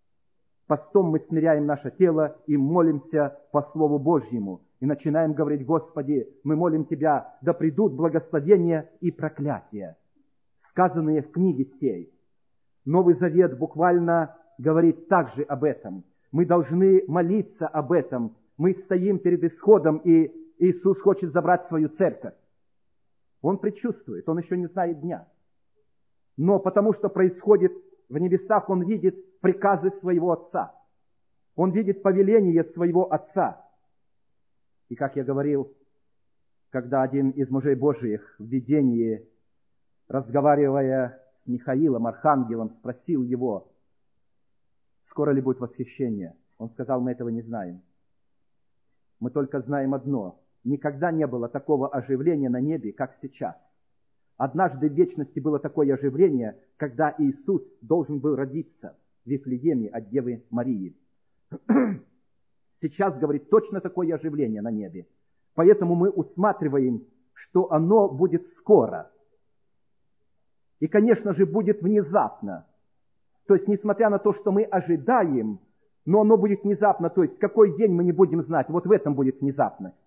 Постом мы смиряем наше тело и молимся по Слову Божьему. И начинаем говорить: Господи, мы молим Тебя, да придут благословения и проклятия, сказанные в книге сей. Новый Завет буквально говорит также об этом. Мы должны молиться об этом. Мы стоим перед исходом, и Иисус хочет забрать свою церковь. Он предчувствует, Он еще не знает дня. Но потому что происходит в небесах, Он видит приказы своего Отца. Он видит повеление своего Отца. И как я говорил, когда один из мужей Божиих в видении, разговаривая с Михаилом, архангелом, спросил его: скоро ли будет восхищение? Он сказал, мы этого не знаем. Мы только знаем одно. Никогда не было такого оживления на небе, как сейчас. Однажды в вечности было такое оживление, когда Иисус должен был родиться в Вифлееме от Девы Марии. Сейчас, говорит, точно такое оживление на небе. Поэтому мы усматриваем, что оно будет скоро. И, конечно же, будет внезапно. То есть, несмотря на то, что мы ожидаем, но оно будет внезапно. То есть, какой день мы не будем знать. Вот в этом будет внезапность.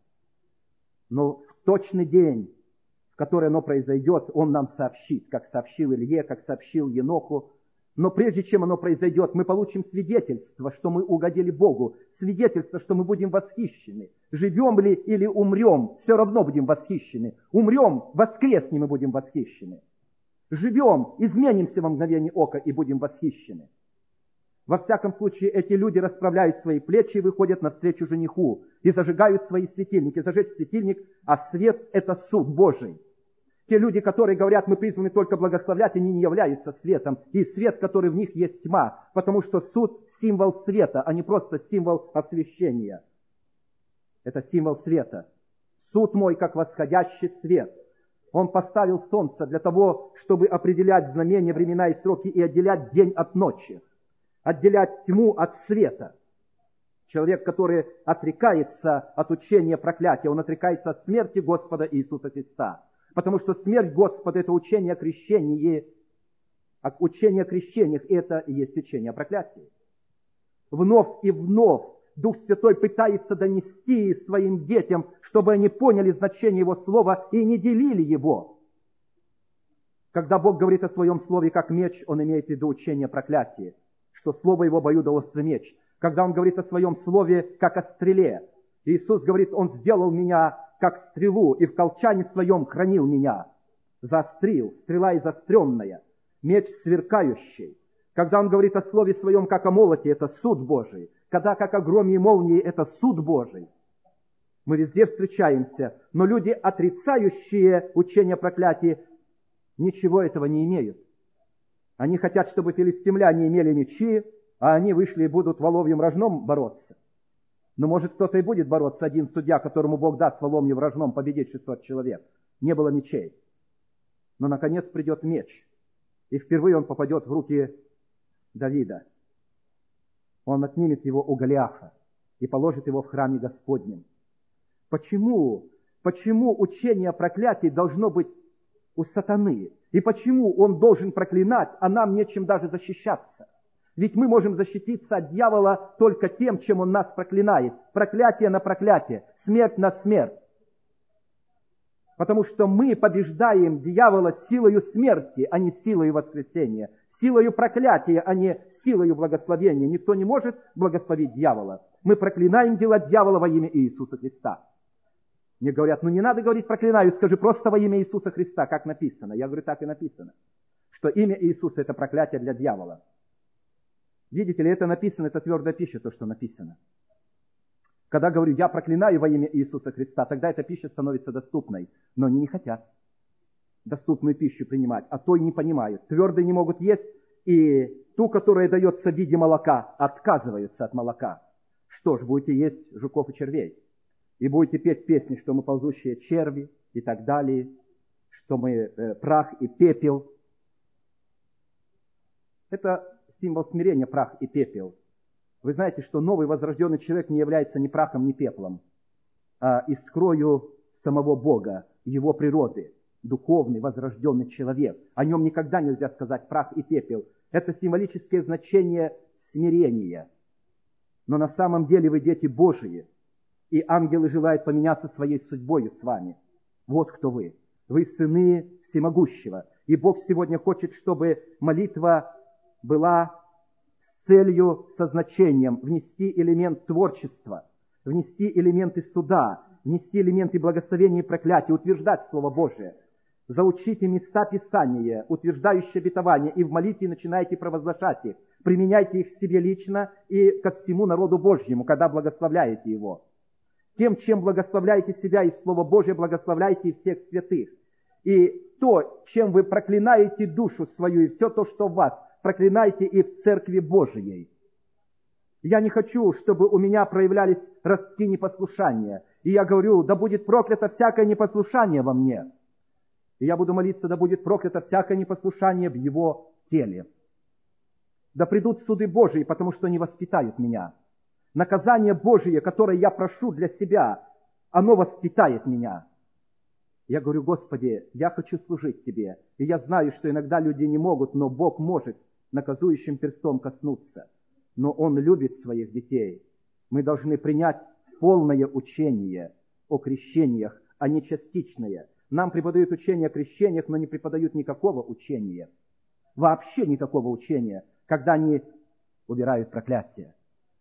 Но в точный день, в который оно произойдет, Он нам сообщит, как сообщил Илье, как сообщил Еноху. Но прежде чем оно произойдет, мы получим свидетельство, что мы угодили Богу. Свидетельство, что мы будем восхищены. Живем ли или умрем, все равно будем восхищены. Умрем, воскреснем и будем восхищены. Живем, изменимся во мгновение ока и будем восхищены. Во всяком случае, эти люди расправляют свои плечи и выходят навстречу жениху. И зажигают свои светильники. Зажечь светильник, а свет – это суд Божий. Те люди, которые говорят, мы призваны только благословлять, они не являются светом. И свет, который в них, есть тьма. Потому что суд – символ света, а не просто символ освящения. Это символ света. Суд мой, как восходящий свет. Он поставил солнце для того, чтобы определять знамения, времена и сроки и отделять день от ночи. Отделять тьму от света. Человек, который отрекается от учения проклятия, он отрекается от смерти Господа Иисуса Христа. Потому что смерть Господа – это учение о крещении, учение о крещениях – это и есть учение о проклятии. Вновь и вновь Дух Святой пытается донести своим детям, чтобы они поняли значение Его Слова и не делили его. Когда Бог говорит о Своем Слове как меч, Он имеет в виду учение о проклятии, что Слово Его обоюдоострый меч. Когда Он говорит о Своем Слове как о стреле, Иисус говорит, Он сделал меня как стрелу, и в колчане своем хранил меня. Заострил, стрела изостренная, меч сверкающий. Когда Он говорит о Слове Своем, как о молоте, это суд Божий. Когда, как о громе и молнии, это суд Божий. Мы везде встречаемся, но люди, отрицающие учение о проклятии, ничего этого не имеют. Они хотят, чтобы филистимляне имели мечи, а они вышли и будут в воловьем рожном бороться. Но, может, кто-то и будет бороться, один судья, которому Бог даст в воловьем рожном победить шестьсот человек. Не было мечей. Но, наконец, придет меч. И впервые он попадет в руки Давида. Он отнимет его у Голиафа и положит его в храме Господнем. Почему? Почему учение о проклятии должно быть у сатаны? И почему он должен проклинать, а нам нечем даже защищаться? Ведь мы можем защититься от дьявола только тем, чем он нас проклинает. Проклятие на проклятие, смерть на смерть. Потому что мы побеждаем дьявола силою смерти, а не силою воскресения. Силою проклятия, а не силою благословения. Никто не может благословить дьявола. Мы проклинаем дела дьявола во имя Иисуса Христа. Мне говорят, ну не надо говорить проклинаю, скажи просто во имя Иисуса Христа, как написано. Я говорю, так и написано. Что имя Иисуса – это проклятие для дьявола. Видите ли, это написано, это твердая пища, то, что написано. Когда говорю, я проклинаю во имя Иисуса Христа, тогда эта пища становится доступной. Но они не хотят доступную пищу принимать, а то и не понимают. Твердые не могут есть, и ту, которая дается в виде молока, отказываются от молока. Что ж, будете есть жуков и червей. И будете петь песни, что мы ползущие черви и так далее, что мы э, прах и пепел. Это символ смирения, прах и пепел. Вы знаете, что новый возрожденный человек не является ни прахом, ни пеплом, а искрою самого Бога, Его природы. Духовный, возрожденный человек. О нем никогда нельзя сказать прах и пепел. Это символическое значение смирения. Но на самом деле вы дети Божии, и ангелы желают поменяться своей судьбой с вами. Вот кто вы. Вы сыны всемогущего. И Бог сегодня хочет, чтобы молитва была с целью, со значением внести элемент творчества, внести элементы суда, внести элементы благословения и проклятия, утверждать Слово Божие. Заучите места Писания, утверждающие обетования, и в молитве начинайте провозглашать их. Применяйте их к себе лично и ко всему народу Божьему, когда благословляете его. Тем, чем благословляете себя и Слово Божие, благословляйте и всех святых. И то, чем вы проклинаете душу свою и все то, что в вас, проклинайте и в Церкви Божией. Я не хочу, чтобы у меня проявлялись ростки непослушания. И я говорю, да будет проклято всякое непослушание во мне. И я буду молиться, да будет проклято всякое непослушание в его теле. Да придут суды Божии, потому что не воспитают меня. Наказание Божие, которое я прошу для себя, оно воспитает меня. Я говорю, Господи, я хочу служить Тебе. И я знаю, что иногда люди не могут, но Бог может наказующим перстом коснуться. Но Он любит своих детей. Мы должны принять полное учение о крещениях, а не частичное. Нам преподают учение о крещениях, но не преподают никакого учения. Вообще никакого учения, когда они убирают проклятие.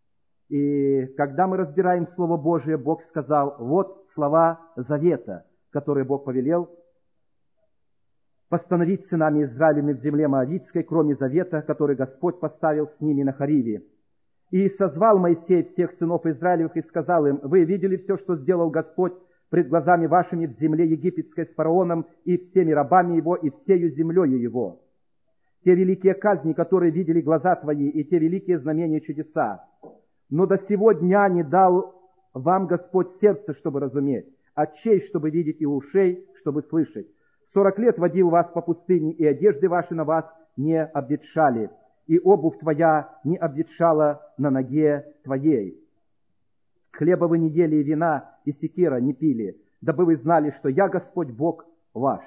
И когда мы разбираем Слово Божие, Бог сказал, вот слова завета, которые Бог повелел постановить сынами Израилевыми в земле Моавитской, кроме завета, который Господь поставил с ними на Хариве. И созвал Моисей всех сынов Израилевых и сказал им, вы видели все, что сделал Господь пред глазами вашими в земле египетской с фараоном и всеми рабами его, и всею землею его. Те великие казни, которые видели глаза твои, и те великие знамения и чудеса. Но до сего дня не дал вам Господь сердце, чтобы разуметь, очей, чтобы видеть, и ушей, чтобы слышать. Сорок лет водил вас по пустыне, и одежды ваши на вас не обветшали, и обувь твоя не обветшала на ноге твоей. Хлеба вы не ели, и вина, и секира не пили, дабы вы знали, что я Господь Бог ваш.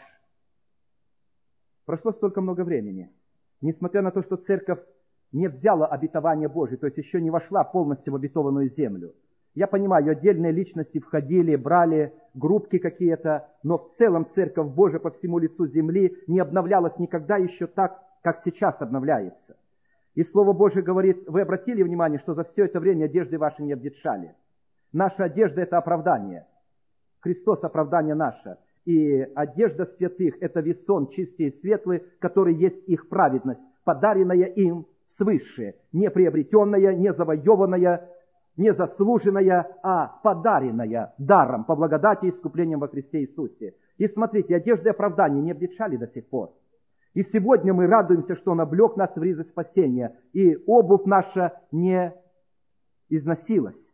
Прошло столько много времени. Несмотря на то, что церковь не взяла обетование Божие, то есть еще не вошла полностью в обетованную землю. Я понимаю, отдельные личности входили, брали группки какие-то, но в целом Церковь Божия по всему лицу земли не обновлялась никогда еще так, как сейчас обновляется. И Слово Божие говорит, вы обратили внимание, что за все это время одежды ваши не обветшали. Наша одежда – это оправдание. Христос – оправдание наше. И одежда святых – это весон чистый и светлый, который есть их праведность, подаренная им свыше, не приобретенная, не завоеванная, не заслуженная, а подаренная даром, по благодати и искуплением во Христе Иисусе. И смотрите, одежды оправдания не обветшали до сих пор. И сегодня мы радуемся, что Он облек нас в ризы спасения, и обувь наша не износилась.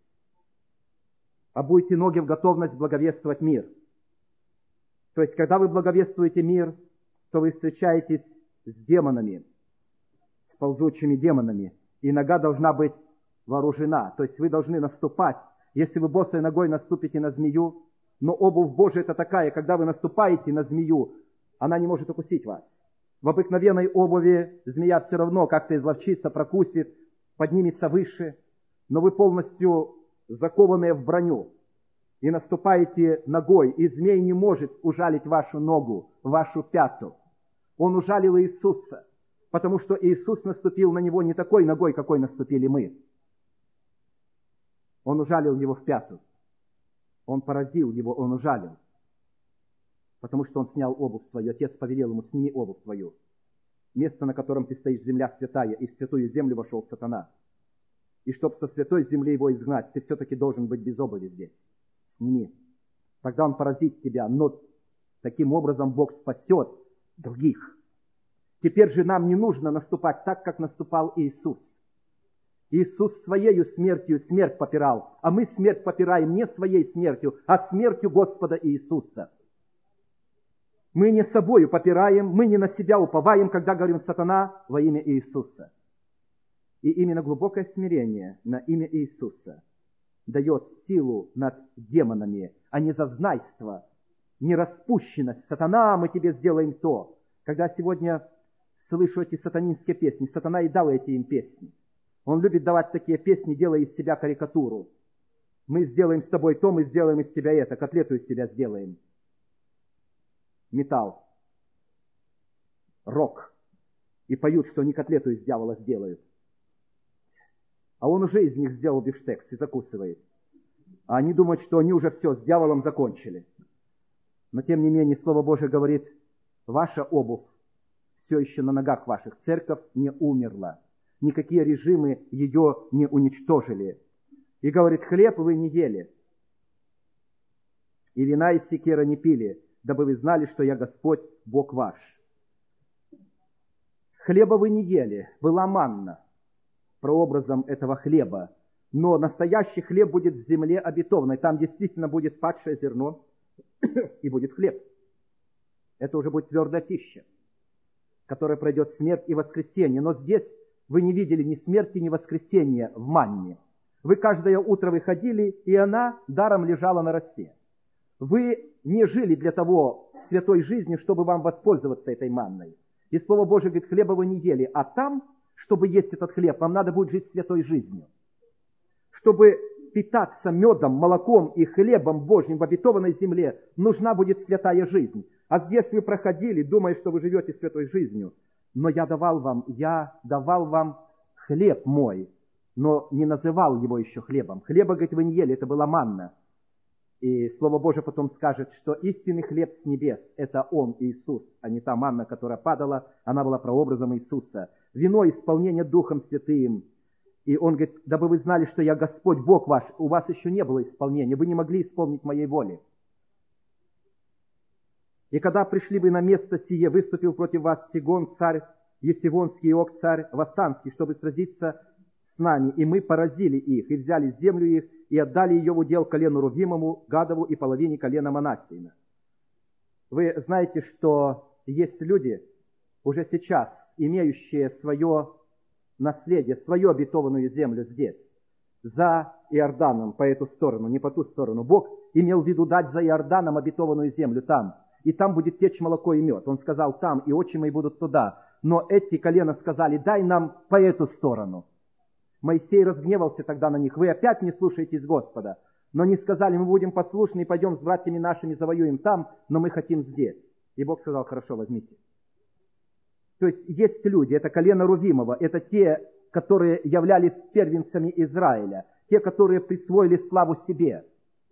Обуйте ноги в готовность благовествовать мир. То есть, когда вы благовествуете мир, то вы встречаетесь с демонами, с ползучими демонами, и нога должна быть вооружена. То есть, вы должны наступать. Если вы босой ногой наступите на змею, но обувь Божия это такая, когда вы наступаете на змею, она не может укусить вас. В обыкновенной обуви змея все равно как-то изловчится, прокусит, поднимется выше, но вы полностью закованные в броню и наступаете ногой, и змей не может ужалить вашу ногу, вашу пяту. Он ужалил Иисуса, потому что Иисус наступил на него не такой ногой, какой наступили мы. Он ужалил его в пяту. Он поразил его, он ужалил. Потому что он снял обувь свою. Отец повелел ему, сними обувь твою. Место, на котором ты стоишь, земля святая, и в святую землю вошел сатана. И чтоб со святой земли его изгнать, ты все-таки должен быть без обуви здесь. Сними. Тогда он поразит тебя, но таким образом Бог спасет других. Теперь же нам не нужно наступать так, как наступал Иисус. Иисус своею смертью смерть попирал, а мы смерть попираем не своей смертью, а смертью Господа Иисуса. Мы не собою попираем, мы не на себя уповаем, когда говорим «сатана» во имя Иисуса. И именно глубокое смирение на имя Иисуса дает силу над демонами, а не зазнайство, не распущенность. «Сатана, мы тебе сделаем то». Когда сегодня слышу эти сатанинские песни, сатана и дал эти им песни. Он любит давать такие песни, делая из себя карикатуру. Мы сделаем с тобой то, мы сделаем из тебя это, котлету из тебя сделаем. Металл, рок. И поют, что они котлету из дьявола сделают. А он уже из них сделал бифштекс и закусывает. А они думают, что они уже все с дьяволом закончили. Но тем не менее, Слово Божие говорит, ваша обувь все еще на ногах ваших. Церковь не умерла. Никакие режимы ее не уничтожили. И говорит, хлеб вы не ели, и вина из секира не пили, дабы вы знали, что я Господь, Бог ваш. Хлеба вы не ели, была манна. прообразом этого хлеба. Но настоящий хлеб будет в земле обетованной. Там действительно будет падшее зерно и будет хлеб. Это уже будет твердая пища, которая пройдет смерть и воскресение. Но здесь вы не видели ни смерти, ни воскресения в манне. Вы каждое утро выходили, и она даром лежала на росе. Вы не жили для того святой жизнью, чтобы вам воспользоваться этой манной. И Слово Божие говорит, хлеба вы не ели. А там, чтобы есть этот хлеб, вам надо будет жить святой жизнью. Чтобы питаться медом, молоком и хлебом Божьим в обетованной земле, нужна будет святая жизнь. А здесь вы проходили, думая, что вы живете святой жизнью. Но я давал вам, я давал вам хлеб мой, но не называл его еще хлебом. Хлеба, говорит, вы не ели, это была манна. И Слово Божие потом скажет, что истинный хлеб с небес – это Он, Иисус, а не та манна, которая падала, она была прообразом Иисуса. Вино исполнение Духом Святым. И Он говорит, дабы вы знали, что я Господь Бог ваш, у вас еще не было исполнения, вы не могли исполнить моей воли. И когда пришли вы на место сие, выступил против вас Сигон, царь Есивонский, и Ог, царь Вассанский, чтобы сразиться с нами. И мы поразили их, и взяли землю их, и отдали ее в удел колену Рувимову, Гадову и половине колена Манассиина. Вы знаете, что есть люди, уже сейчас имеющие свое наследие, свою обетованную землю здесь, за Иорданом, по эту сторону, не по ту сторону. Бог имел в виду дать за Иорданом обетованную землю там, и там будет течь молоко и мед. Он сказал там, и очи мои будут туда. Но эти колена сказали, дай нам по эту сторону. Моисей разгневался тогда на них. Вы опять не слушаетесь Господа. Но не сказали, мы будем послушны и пойдем с братьями нашими завоюем там, но мы хотим здесь. И Бог сказал, хорошо, возьмите. То есть есть люди, это колено Рувимова, это те, которые являлись первенцами Израиля, те, которые присвоили славу себе.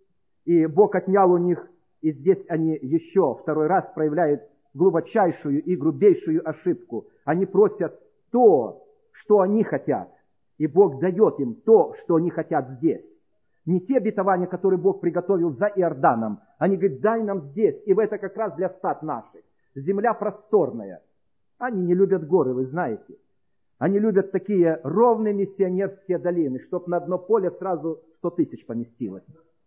И Бог отнял у них, и здесь они еще второй раз проявляют глубочайшую и грубейшую ошибку. Они просят то, что они хотят, и Бог дает им то, что они хотят здесь. Не те обетования, которые Бог приготовил за Иорданом. Они говорят, дай нам здесь, и это как раз для стад наших. Земля просторная. Они не любят горы, вы знаете. Они любят такие ровные миссионерские долины, чтобы на одно поле сразу сто тысяч поместилось.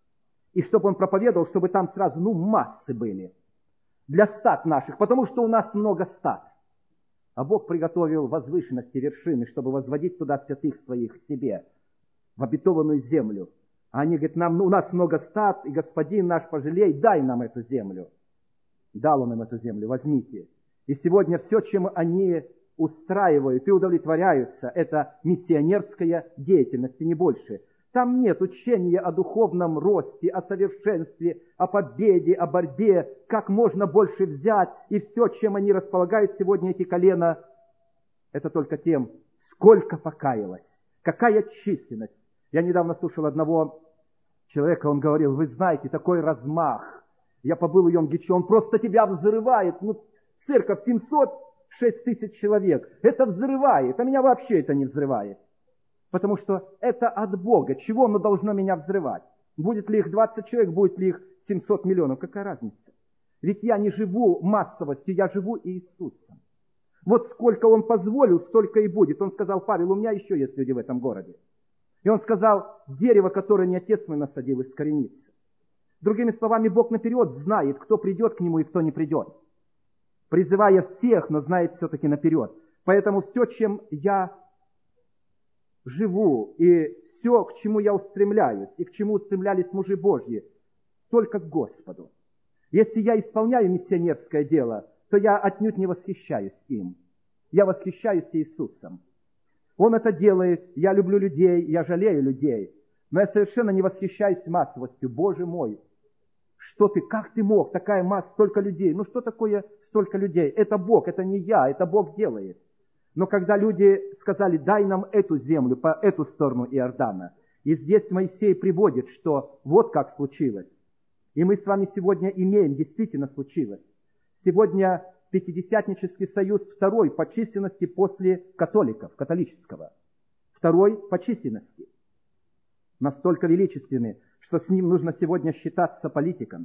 И чтобы он проповедовал, чтобы там сразу, ну, массы были. Для стад наших, потому что у нас много стад. А Бог приготовил возвышенности, вершины, чтобы возводить туда святых своих к себе, в обетованную землю. А они говорят, нам, ну, у нас много стад, и Господин наш пожалей, дай нам эту землю. Дал он им эту землю, возьмите. И сегодня все, чем они устраивают и удовлетворяются, это миссионерская деятельность, и не больше. Там нет учения о духовном росте, о совершенстве, о победе, о борьбе, как можно больше взять. И все, чем они располагают сегодня, эти колена, это только тем, сколько покаялось, какая численность. Я недавно слушал одного человека, он говорил, вы знаете, такой размах. Я побыл у Йом-Гиче, он просто тебя взрывает. Ну, церковь семьсот шесть тысяч человек. Это взрывает, а меня вообще это не взрывает. Потому что это от Бога. Чего оно должно меня взрывать? Будет ли их двадцать человек, будет ли их семьсот миллионов? Какая разница? Ведь я не живу массовостью, я живу Иисусом. Вот сколько Он позволил, столько и будет. Он сказал, Павел, у меня еще есть люди в этом городе. И он сказал, дерево, которое не отец мой насадил, искоренится. Другими словами, Бог наперед знает, кто придет к Нему и кто не придет. Призывая всех, но знает все-таки наперед. Поэтому все, чем я живу, и все, к чему я устремляюсь, и к чему устремлялись мужи Божьи, только к Господу. Если я исполняю миссионерское дело, то я отнюдь не восхищаюсь им. Я восхищаюсь Иисусом. Он это делает, я люблю людей, я жалею людей, но я совершенно не восхищаюсь массовостью. Боже мой, что ты, как ты мог, такая масса, столько людей. Ну что такое столько людей? Это Бог, это не я, это Бог делает. Но когда люди сказали, дай нам эту землю по эту сторону Иордана, и здесь Моисей приводит, что вот как случилось. И мы с вами сегодня имеем, действительно случилось. Сегодня Пятидесятнический союз второй по численности после католиков, католического. Второй по численности. Настолько величественный, что с ним нужно сегодня считаться политиком.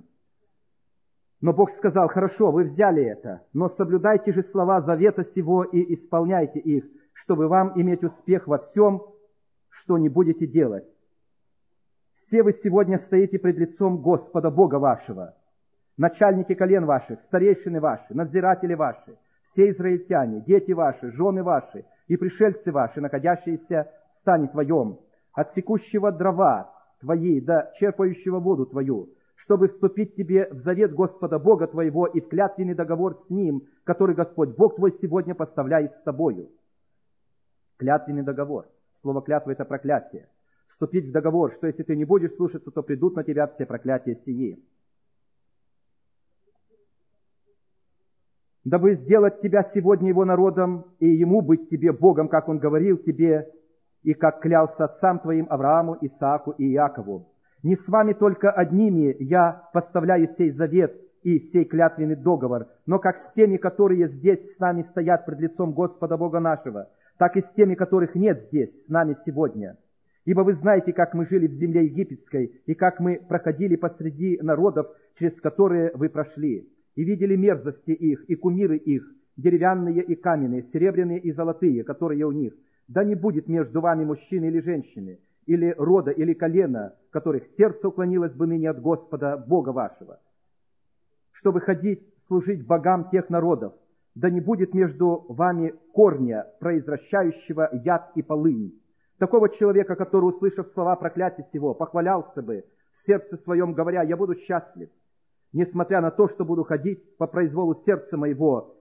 Но Бог сказал, хорошо, вы взяли это, но соблюдайте же слова завета сего и исполняйте их. чтобы вам иметь успех во всем, что не будете делать. Все вы сегодня стоите пред лицом Господа Бога вашего, начальники колен ваших, старейшины ваши, надзиратели ваши, все израильтяне, дети ваши, жены ваши и пришельцы ваши, находящиеся в стане твоем, отсекущего дрова твои, да черпающего воду твою, чтобы вступить тебе в завет Господа Бога твоего и в клятвенный договор с Ним, который Господь Бог твой сегодня поставляет с тобою. Клятвенный договор. Слово клятва – это проклятие. Вступить в договор, что если ты не будешь слушаться, то придут на тебя все проклятия сии. Дабы сделать тебя сегодня его народом, и ему быть тебе Богом, как он говорил тебе, и как клялся отцам твоим Аврааму, Исааку и Иакову. Не с вами только одними я поставляю сей завет и сей клятвенный договор, но как с теми, которые здесь с нами стоят пред лицом Господа Бога нашего, так и с теми, которых нет здесь с нами сегодня. Ибо вы знаете, как мы жили в земле египетской, и как мы проходили посреди народов, через которые вы прошли, и видели мерзости их, и кумиры их, деревянные и каменные, серебряные и золотые, которые у них. Да не будет между вами мужчины или женщины, или рода, или колена, которых сердце уклонилось бы ныне от Господа, Бога вашего, чтобы ходить, служить богам тех народов. Да не будет между вами корня, произвращающего яд и полынь. Такого человека, который, услышав слова проклятия сего, похвалялся бы в сердце своем, говоря: «Я буду счастлив, несмотря на то, что буду ходить по произволу сердца моего,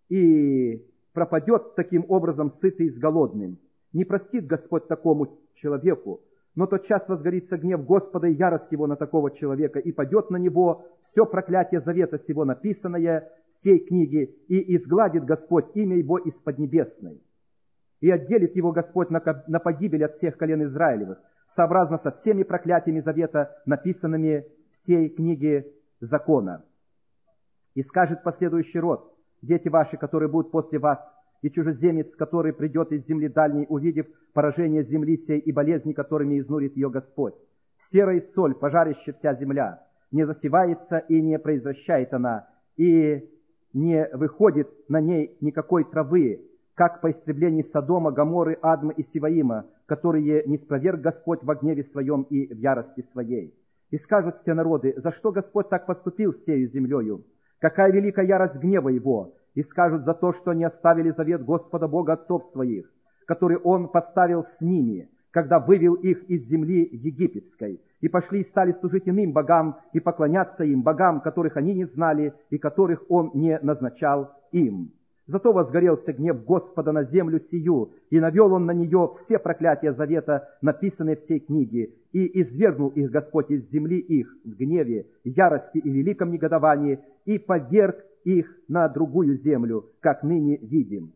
и пропадет таким образом сытый с голодным. Не простит Господь такому человеку, но тотчас возгорится гнев Господа и ярость его на такого человека, и падет на него все проклятие завета сего, написанное в сей книге, и изгладит Господь имя его из поднебесной. И отделит его Господь на погибель от всех колен Израилевых, сообразно со всеми проклятиями завета, написанными в сей книге закона. И скажет последующий род: дети ваши, которые будут после вас, и чужеземец, который придет из земли дальней, увидев поражение земли сей и болезни, которыми изнурит ее Господь. Сера и соль, пожарища вся земля, не засевается и не произвращает она, и не выходит на ней никакой травы, как по истреблении Содома, Гоморры, Адмы и Сиваима, которые не спроверг Господь во гневе своем и в ярости своей. И скажут все народы: за что Господь так поступил с сею землею? Какая великая ярость гнева его! И скажут: за то, что не оставили завет Господа Бога отцов своих, который Он поставил с ними, когда вывел их из земли египетской, и пошли и стали служить иным богам и поклоняться им, богам, которых они не знали и которых Он не назначал им. Зато возгорелся гнев Господа на землю сию, и навел Он на нее все проклятия завета, написанные в сей книге, и извергнул их Господь из земли их в гневе, ярости и великом негодовании, и поверг их на другую землю, как ныне видим.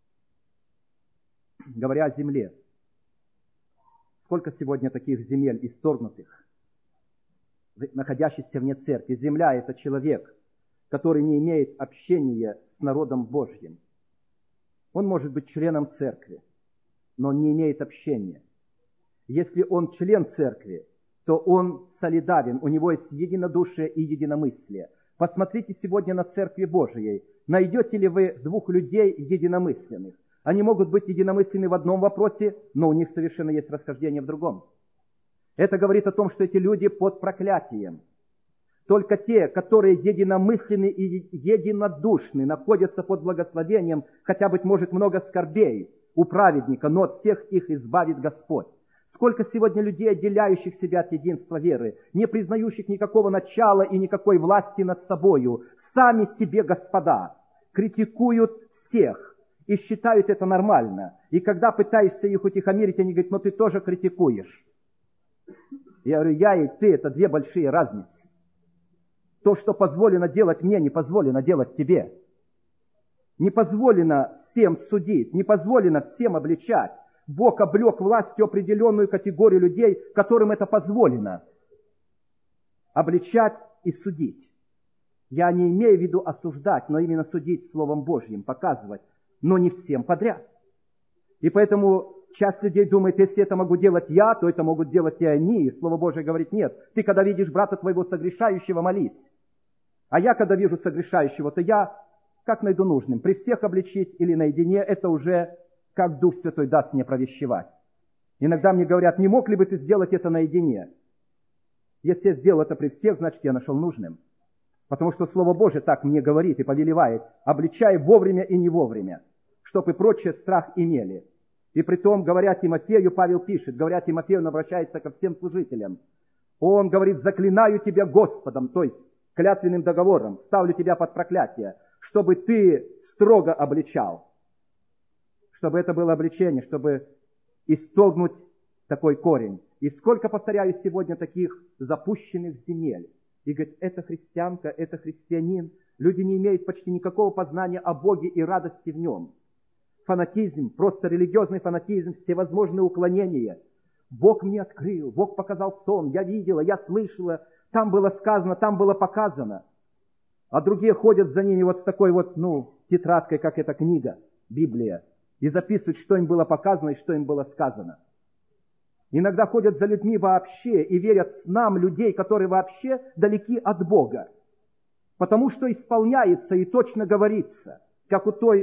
Говоря о земле, сколько сегодня таких земель исторгнутых, находящихся вне церкви? Земля – это человек, который не имеет общения с народом Божьим. Он может быть членом церкви, но он не имеет общения. Если он член церкви, то он солидарен, у него есть единодушие и единомыслие. Посмотрите сегодня на церкви Божией. Найдете ли вы двух людей единомысленных? Они могут быть единомысленны в одном вопросе, но у них совершенно есть расхождение в другом. Это говорит о том, что эти люди под проклятием. Только те, которые единомысленны и единодушны, находятся под благословением, хотя, быть может, много скорбей у праведника, но от всех их избавит Господь. Сколько сегодня людей, отделяющих себя от единства веры, не признающих никакого начала и никакой власти над собою, сами себе господа, критикуют всех и считают это нормально. И когда пытаешься их утихомирить, они говорят: ну ты тоже критикуешь. Я говорю: я и ты – это две большие разницы. То, что позволено делать мне, не позволено делать тебе. Не позволено всем судить, не позволено всем обличать. Бог облек властью определенную категорию людей, которым это позволено. Обличать и судить. Я не имею в виду осуждать, но именно судить Словом Божьим, показывать, но не всем подряд. И поэтому часть людей думает: если это могу делать я, то это могут делать и они. И Слово Божие говорит: нет, ты когда видишь брата твоего согрешающего, молись. А я когда вижу согрешающего, то я как найду нужным? При всех обличить или наедине — это уже как Дух Святой даст мне провещевать. Иногда мне говорят, не мог ли бы ты сделать это наедине? Если я сделал это при всех, значит, я нашел нужным. Потому что Слово Божие так мне говорит и повелевает, обличай вовремя и не вовремя, чтобы и прочее страх имели. И притом, говоря Тимофею, Павел пишет, говоря Тимофею, он обращается ко всем служителям. Он говорит, заклинаю тебя Господом, то есть клятвенным договором, ставлю тебя под проклятие, чтобы ты строго обличал. Чтобы это было обличение, чтобы истолкнуть такой корень. И сколько, повторяю, сегодня таких запущенных земель. И говорит, это христианка, это христианин. Люди не имеют почти никакого познания о Боге и радости в Нем. Фанатизм, просто религиозный фанатизм, всевозможные уклонения. Бог мне открыл, Бог показал сон, я видела, я слышала, там было сказано, там было показано. А другие ходят за ними вот с такой вот, ну, тетрадкой, как эта книга, Библия, и записывают, что им было показано и что им было сказано. Иногда ходят за людьми вообще и верят снам людей, которые вообще далеки от Бога. Потому что исполняется и точно говорится, как у той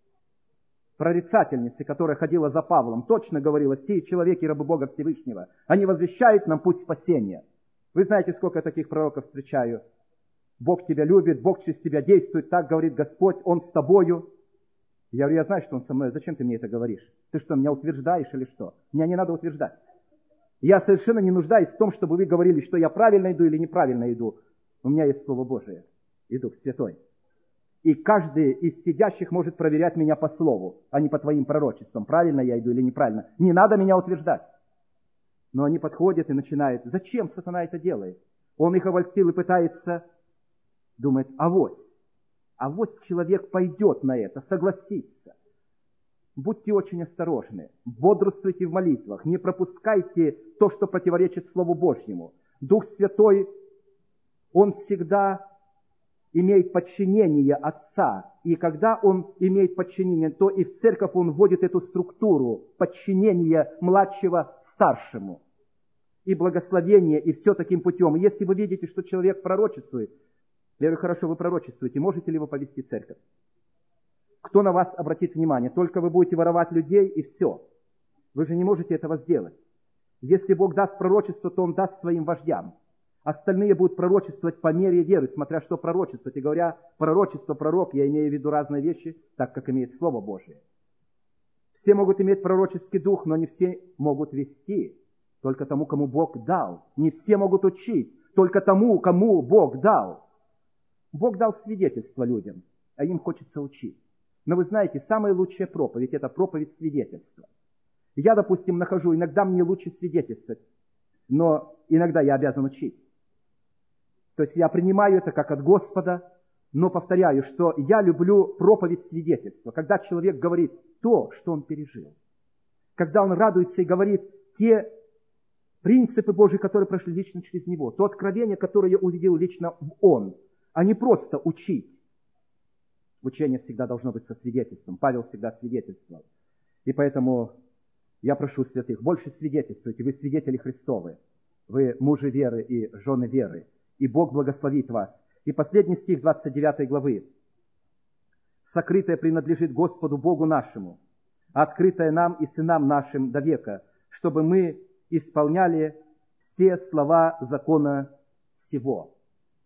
прорицательницы, которая ходила за Павлом, точно говорила, сии человеки, рабы Бога Всевышнего, они возвещают нам путь спасения. Вы знаете, сколько я таких пророков встречаю. Бог тебя любит, Бог через тебя действует, так говорит Господь, Он с тобою. Я говорю, я знаю, что Он со мной, зачем ты мне это говоришь? Ты что, меня утверждаешь или что? Меня не надо утверждать. Я совершенно не нуждаюсь в том, чтобы вы говорили, что я правильно иду или неправильно иду. У меня есть Слово Божие и Дух Святой. И каждый из сидящих может проверять меня по слову, а не по твоим пророчествам, правильно я иду или неправильно. Не надо меня утверждать. Но они подходят и начинают. Зачем сатана это делает? Он их обольстил и пытается, думает, авось. Авось человек пойдет на это, согласится. Будьте очень осторожны, бодрствуйте в молитвах, не пропускайте то, что противоречит Слову Божьему. Дух Святой, Он всегда имеет подчинение Отца. И когда Он имеет подчинение, то и в церковь Он вводит эту структуру подчинения младшего старшему. И благословение, и все таким путем. И если вы видите, что человек пророчествует, я говорю, хорошо, вы пророчествуете, можете ли вы повести церковь? Кто на вас обратит внимание? Только вы будете воровать людей, и все. Вы же не можете этого сделать. Если Бог даст пророчество, то Он даст своим вождям. Остальные будут пророчествовать по мере веры, смотря что пророчествовать. И говоря пророчество, пророк, я имею в виду разные вещи, так как имеет Слово Божие. Все могут иметь пророческий дух, но не все могут вести. Только тому, кому Бог дал. Не все могут учить. Только тому, кому Бог дал. Бог дал свидетельство людям, а им хочется учить. Но вы знаете, самая лучшая проповедь – это проповедь свидетельства. Я, допустим, нахожу, иногда мне лучше свидетельствовать, но иногда я обязан учить. То есть я принимаю это как от Господа, но повторяю, что я люблю проповедь свидетельства, когда человек говорит то, что он пережил. Когда он радуется и говорит те принципы Божьи, которые прошли лично через него, то откровение, которое я увидел лично он, а не просто учить. Учение всегда должно быть со свидетельством. Павел всегда свидетельствовал. И поэтому я прошу святых, больше свидетельствуйте. Вы свидетели Христовы. Вы мужи веры и жены веры. И Бог благословит вас. И последний стих двадцать девятой главы. «Сокрытое принадлежит Господу Богу нашему, а открытое нам и сынам нашим до века, чтобы мы исполняли все слова закона сего».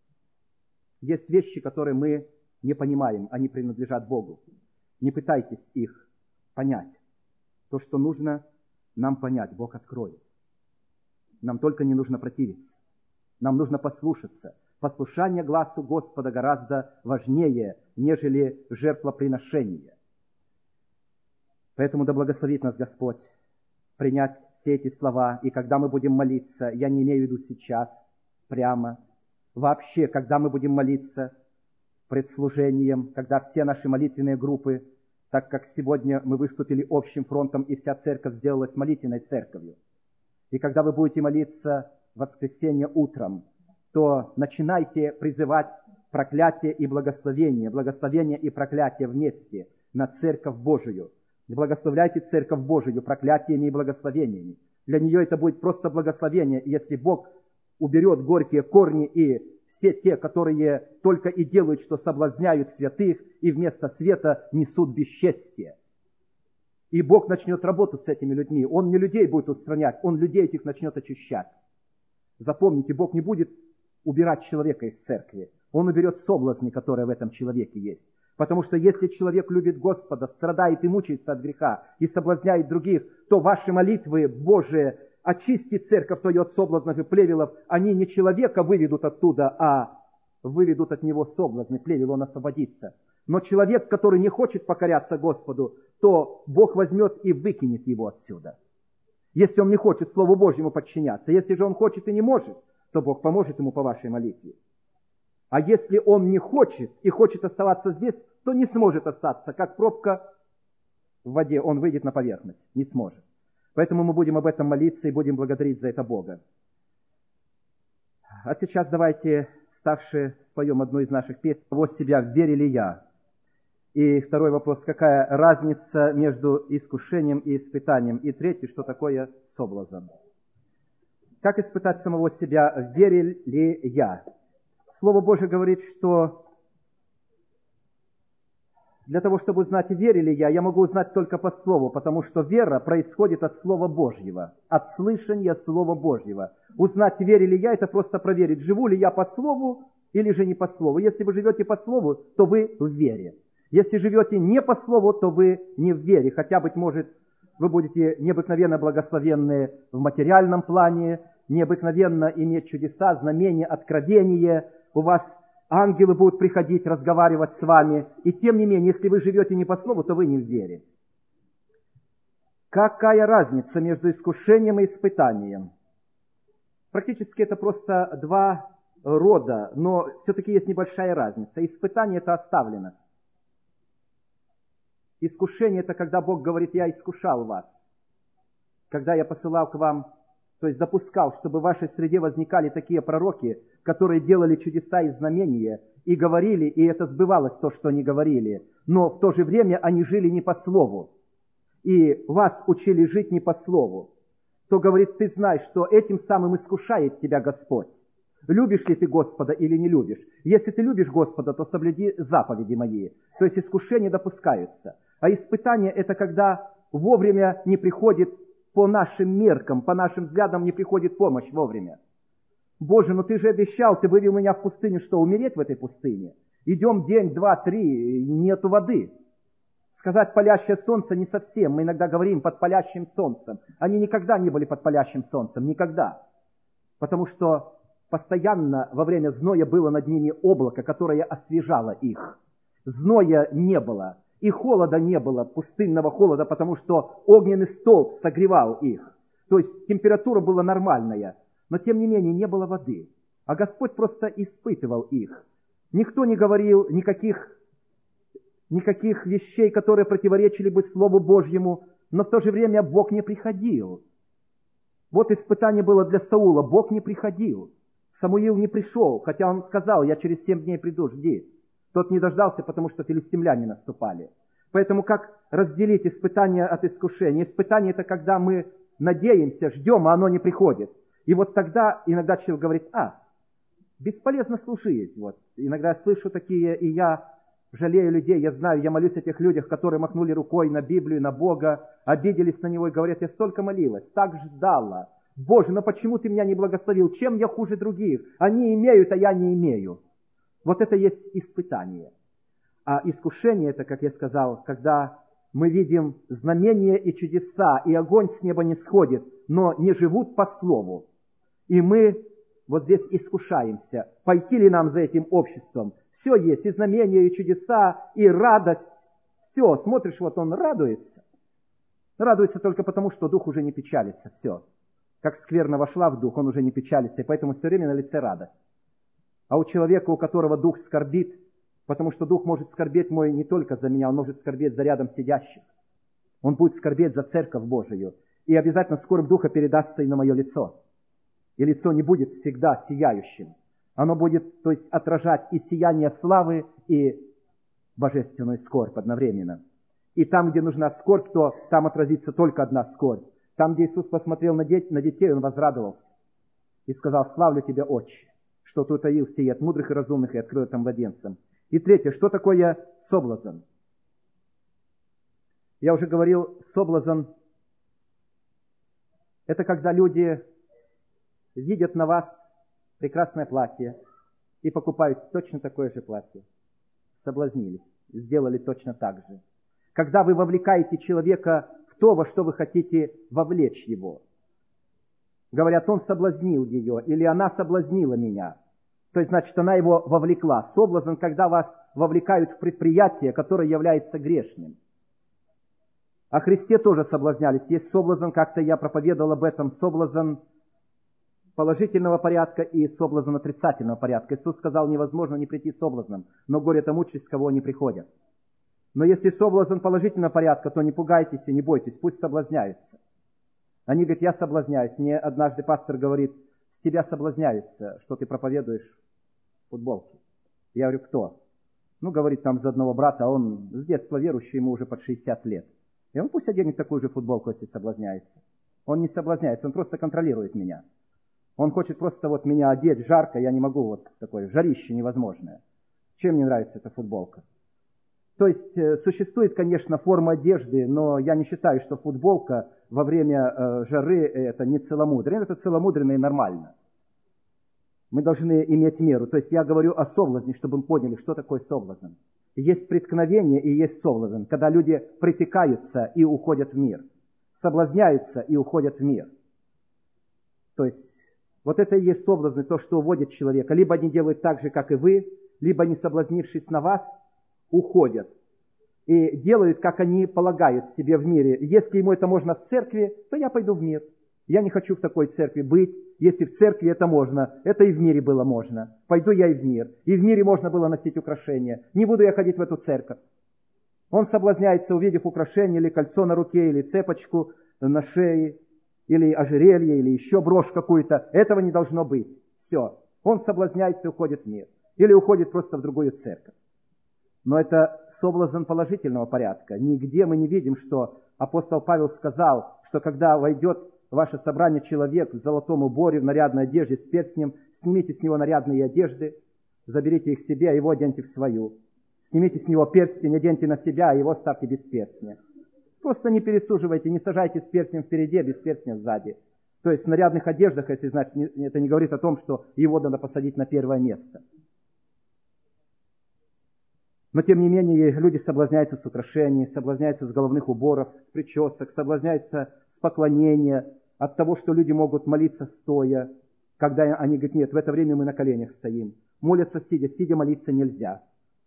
Есть вещи, которые мы не понимаем, они принадлежат Богу. Не пытайтесь их понять. То, что нужно нам понять, Бог откроет. Нам только не нужно противиться. Нам нужно послушаться. Послушание гласу Господа гораздо важнее, нежели жертвоприношение. Поэтому да благословит нас Господь принять все эти слова. И когда мы будем молиться, я не имею в виду сейчас, прямо, вообще, когда мы будем молиться пред служением, когда все наши молитвенные группы, так как сегодня мы выступили общим фронтом, и вся церковь сделалась молитвенной церковью. И когда вы будете молиться в воскресенье утром, то начинайте призывать проклятие и благословение, благословение и проклятие вместе на церковь Божию. Благословляйте церковь Божию проклятиями и благословениями. Для нее это будет просто благословение, если Бог уберет горькие корни и все те, которые только и делают, что соблазняют святых, и вместо света несут бесчестие. И Бог начнет работать с этими людьми. Он не людей будет устранять, Он людей этих начнет очищать. Запомните, Бог не будет убирать человека из церкви. Он уберет соблазны, которые в этом человеке есть. Потому что если человек любит Господа, страдает и мучается от греха, и соблазняет других, то ваши молитвы, Божие, очисти церковь твою от соблазнов и плевелов, они не человека выведут оттуда, а выведут от него соблазны, плевел, он освободится. Но человек, который не хочет покоряться Господу, то Бог возьмет и выкинет его отсюда. Если он не хочет Слову Божьему подчиняться, если же он хочет и не может, то Бог поможет ему по вашей молитве. А если он не хочет и хочет оставаться здесь, то не сможет остаться, как пробка в воде, он выйдет на поверхность, не сможет. Поэтому мы будем об этом молиться и будем благодарить за это Бога. А сейчас давайте, ставшие, споем одну из наших песен «Вот себя, вере ли я?». И второй вопрос, какая разница между искушением и испытанием? И третий, что такое соблазн? Как испытать самого себя, вере ли я? Слово Божие говорит, что для того, чтобы узнать, вере ли я, я могу узнать только по Слову, потому что вера происходит от Слова Божьего, от слышания Слова Божьего. Узнать, вере ли я, это просто проверить, живу ли я по Слову или же не по Слову. Если вы живете по Слову, то вы в вере. Если живете не по Слову, то вы не в вере. Хотя, быть может, вы будете необыкновенно благословенны в материальном плане, необыкновенно иметь чудеса, знамения, откровения. У вас ангелы будут приходить, разговаривать с вами. И тем не менее, если вы живете не по Слову, то вы не в вере. Какая разница между искушением и испытанием? Практически это просто два рода, но все-таки есть небольшая разница. Испытание – это оставленность. Искушение – это когда Бог говорит: «Я искушал вас». Когда я посылал к вам, то есть допускал, чтобы в вашей среде возникали такие пророки, которые делали чудеса и знамения, и говорили, и это сбывалось, то, что они говорили. Но в то же время они жили не по слову. И вас учили жить не по слову. То говорит: ты знаешь, что этим самым искушает тебя Господь. Любишь ли ты Господа или не любишь? Если ты любишь Господа, то соблюди заповеди мои. То есть искушения допускаются. А испытание – это когда вовремя не приходит по нашим меркам, по нашим взглядам не приходит помощь вовремя. Боже, ну ты же обещал, ты вывел меня в пустыню, что умереть в этой пустыне? Идем день, два, три, нету воды. Сказать палящее солнце не совсем. Мы иногда говорим под палящим солнцем. Они никогда не были под палящим солнцем, никогда. Потому что постоянно во время зноя было над ними облако, которое освежало их. Зноя не было. И холода не было, пустынного холода, потому что огненный столб согревал их. То есть температура была нормальная, но тем не менее не было воды. А Господь просто испытывал их. Никто не говорил никаких, никаких вещей, которые противоречили бы Слову Божьему, но в то же время Бог не приходил. Вот испытание было для Саула, Бог не приходил. Самуил не пришел, хотя он сказал: я через семь дней приду, жди. Тот не дождался, потому что филистимляне наступали. Поэтому как разделить испытание от искушения? Испытание – это когда мы надеемся, ждем, а оно не приходит. И вот тогда иногда человек говорит: а, бесполезно служить. Вот. Иногда я слышу такие, и я жалею людей, я знаю, я молюсь о тех людях, которые махнули рукой на Библию, на Бога, обиделись на Него и говорят: я столько молилась, так ждала. Боже, но почему Ты меня не благословил? Чем я хуже других? Они имеют, а я не имею. Вот это есть испытание. А искушение – это, как я сказал, когда мы видим знамения и чудеса, и огонь с неба не сходит, но не живут по слову. И мы вот здесь искушаемся, пойти ли нам за этим обществом. Все есть, и знамения, и чудеса, и радость. Все, смотришь, вот он радуется. Радуется только потому, что дух уже не печалится. Все. Как скверно вошла в дух, он уже не печалится, и поэтому все время на лице радость. А у человека, у которого дух скорбит, потому что дух может скорбеть мой не только за меня, он может скорбеть за рядом сидящих. Он будет скорбеть за церковь Божию. И обязательно скорбь духа передастся и на мое лицо. И лицо не будет всегда сияющим. Оно будет, то есть, отражать и сияние славы, и божественную скорбь одновременно. И там, где нужна скорбь, то там отразится только одна скорбь. Там, где Иисус посмотрел на детей, Он возрадовался. И сказал: славлю Тебя, Отче, что Ты утаил сие от мудрых и разумных и открыл это младенцам. И третье, что такое соблазн? Я уже говорил, соблазн – это когда люди видят на вас прекрасное платье и покупают точно такое же платье. Соблазнились, сделали точно так же. Когда вы вовлекаете человека в то, во что вы хотите вовлечь его. Говорят, он соблазнил ее, или она соблазнила меня. То есть, значит, она его вовлекла. Соблазн, когда вас вовлекают в предприятие, которое является грешным. О Христе тоже соблазнялись. Есть соблазн, как-то я проповедовал об этом, соблазн положительного порядка и соблазн отрицательного порядка. Иисус сказал, невозможно не прийти соблазном, но горе тому, через кого они приходят. Но если соблазн положительного порядка, то не пугайтесь и не бойтесь, пусть соблазняются. Они говорят, я соблазняюсь. Мне однажды пастор говорит, с тебя соблазняются, что ты проповедуешь в футболке. Я говорю, кто? Ну, говорит, там за одного брата, а он с детства верующий, ему уже под шестьдесят лет. И он пусть оденет такую же футболку, если соблазняется. Он не соблазняется, он просто контролирует меня. Он хочет просто вот меня одеть, жарко, я не могу, вот такое жарище невозможное. Чем мне нравится эта футболка? То есть существует, конечно, форма одежды, но я не считаю, что футболка во время э, жары это не целомудрие. Это целомудренно и нормально. Мы должны иметь меру. То есть я говорю о соблазне, чтобы мы поняли, что такое соблазн. Есть преткновение и есть соблазн, когда люди притекаются и уходят в мир. Соблазняются и уходят в мир. То есть вот это и есть соблазны, то, что уводит человека. Либо они делают так же, как и вы, либо не соблазнившись на вас, уходят и делают, как они полагают себе в мире. Если ему это можно в церкви, то я пойду в мир. Я не хочу в такой церкви быть. Если в церкви это можно, это и в мире было можно. Пойду я и в мир. И в мире можно было носить украшения. Не буду я ходить в эту церковь. Он соблазняется, увидев украшение, или кольцо на руке, или цепочку на шее, или ожерелье, или еще брошь какую-то. Этого не должно быть. Все. Он соблазняется и уходит в мир. Или уходит просто в другую церковь. Но это соблазн положительного порядка. Нигде мы не видим, что апостол Павел сказал, что когда войдет в ваше собрание человек в золотом уборе, в нарядной одежде с перстнем, снимите с него нарядные одежды, заберите их себе, а его оденьте в свою. Снимите с него перстень, оденьте на себя, а его ставьте без перстня. Просто не пересуживайте, не сажайте с перстнем впереди, а без перстня сзади. То есть в нарядных одеждах, если знать, это не говорит о том, что его надо посадить на первое место. Но, тем не менее, люди соблазняются с украшений, соблазняются с головных уборов, с причесок, соблазняются с поклонения, от того, что люди могут молиться стоя, когда они говорят, нет, в это время мы на коленях стоим. Молятся сидя, сидя молиться нельзя.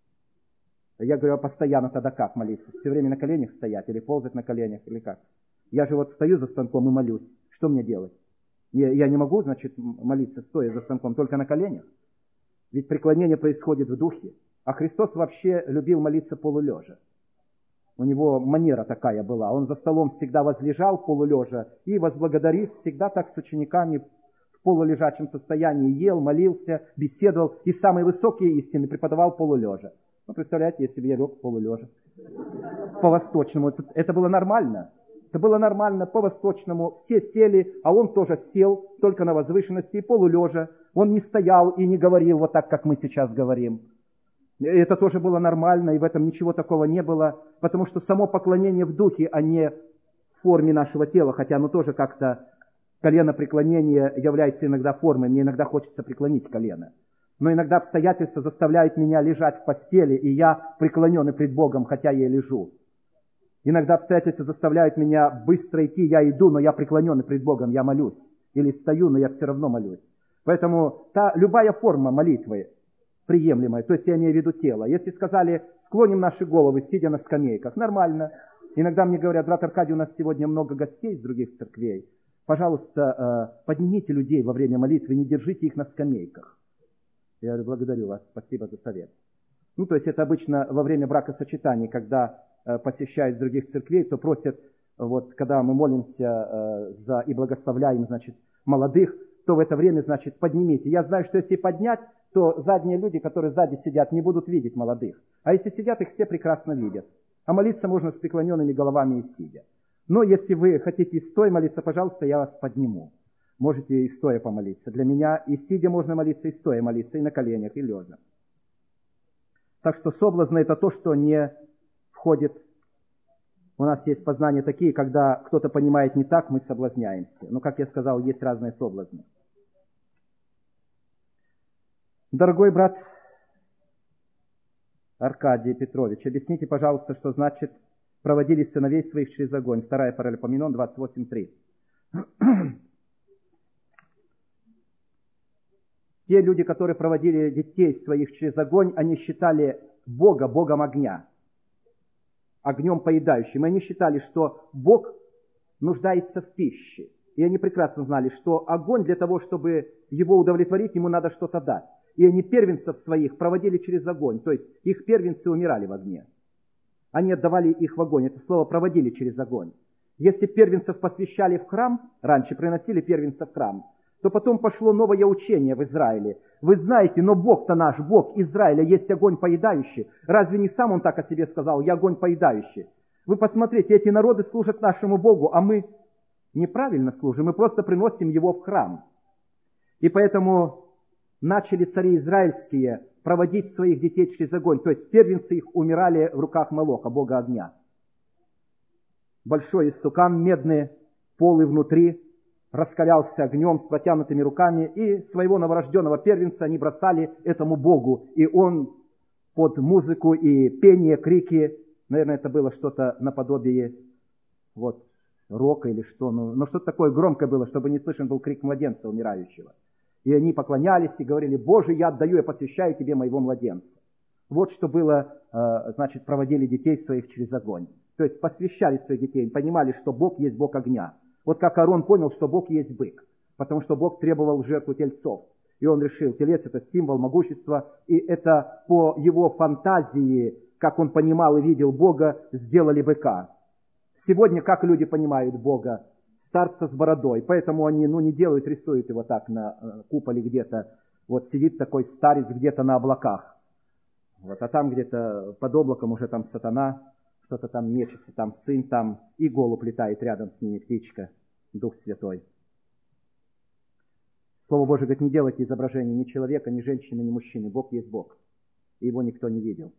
Я говорю, а постоянно тогда как молиться? Все время на коленях стоять или ползать на коленях, или как? Я же вот стою за станком и молюсь. Что мне делать? Я, я не могу, значит, молиться стоя за станком, только на коленях. Ведь преклонение происходит в духе. А Христос вообще любил молиться полулежа. У него манера такая была. Он за столом всегда возлежал полулежа и, возблагодарив, всегда так с учениками в полулежачем состоянии ел, молился, беседовал и самые высокие истины преподавал полулежа. Ну, представляете, если бы я лег полулежа. По-восточному. Это было нормально. Это было нормально, по-восточному. Все сели, а он тоже сел, только на возвышенности и полулежа. Он не стоял и не говорил вот так, как мы сейчас говорим. Это тоже было нормально, и в этом ничего такого не было, потому что само поклонение в духе, а не в форме нашего тела, хотя оно тоже как-то, колено преклонения является иногда формой, мне иногда хочется преклонить колено. Но иногда обстоятельства заставляют меня лежать в постели, и я преклоненный пред Богом, хотя я лежу. Иногда обстоятельства заставляют меня быстро идти, я иду, но я преклоненный пред Богом, я молюсь. Или стою, но я все равно молюсь. Поэтому та, любая форма молитвы приемлемая, то есть я имею в виду тело. Если сказали, склоним наши головы, сидя на скамейках, нормально. Иногда мне говорят, брат Аркадий, у нас сегодня много гостей из других церквей. Пожалуйста, поднимите людей во время молитвы, не держите их на скамейках. Я говорю, благодарю вас, спасибо за совет. Ну, то есть это обычно во время бракосочетаний, когда посещают других церквей, то просят, вот, когда мы молимся за и благословляем, значит, молодых, то в это время, значит, поднимите. Я знаю, что если поднять, то задние люди, которые сзади сидят, не будут видеть молодых. А если сидят, их все прекрасно видят. А молиться можно с преклоненными головами и сидя. Но если вы хотите и стоя молиться, пожалуйста, я вас подниму. Можете и стоя помолиться. Для меня и сидя можно молиться, и стоя молиться, и на коленях, и лежа. Так что соблазн – это то, что не входит У нас есть познания такие, когда кто-то понимает не так, мы соблазняемся. Но, как я сказал, есть разные соблазны. Дорогой брат Аркадий Петрович, объясните, пожалуйста, что значит «проводили сыновей своих через огонь». Вторая Паралипоменон двадцать восемь три. Те люди, которые проводили детей своих через огонь, они считали Бога Богом огня, огнем поедающим. Они считали, что Бог нуждается в пище. И они прекрасно знали, что огонь для того, чтобы его удовлетворить, ему надо что-то дать. И они первенцев своих проводили через огонь. То есть их первенцы умирали в огне. Они отдавали их в огонь. Это слово «проводили через огонь». Если первенцев посвящали в храм, раньше приносили первенцев в храм, то потом пошло новое учение в Израиле. Вы знаете, но Бог-то наш, Бог Израиля, есть огонь поедающий. Разве не сам Он так о себе сказал? Я огонь поедающий. Вы посмотрите, эти народы служат нашему Богу, а мы неправильно служим, мы просто приносим Его в храм. И поэтому начали цари израильские проводить своих детей через огонь. То есть первенцы их умирали в руках Молоха, бога огня. Большой истукан, медные полы внутри, раскалялся огнем с протянутыми руками, и своего новорожденного первенца они бросали этому богу. И он под музыку и пение, крики, наверное, это было что-то наподобие вот, рока или что, но, но что-то такое громкое было, чтобы не слышен был крик младенца умирающего. И они поклонялись и говорили: «Боже, я отдаю, я посвящаю тебе моего младенца». Вот что было, значит, проводили детей своих через огонь. То есть посвящали своих детей, понимали, что Бог есть Бог огня. Вот как Аарон понял, что Бог есть бык, потому что Бог требовал жертву тельцов. И он решил, телец — это символ могущества, и это по его фантазии, как он понимал и видел Бога, сделали быка. Сегодня как люди понимают Бога? Старца с бородой, поэтому они ну, не делают, рисуют его так на э, куполе где-то. Вот сидит такой старец где-то на облаках. Вот, а там где-то под облаком уже там сатана, что-то там мечется, там сын, там и голубь летает рядом с ними, птичка, Дух Святой. Слово Божие говорит: не делайте изображений ни человека, ни женщины, ни мужчины. Бог есть Бог, и его никто не видел.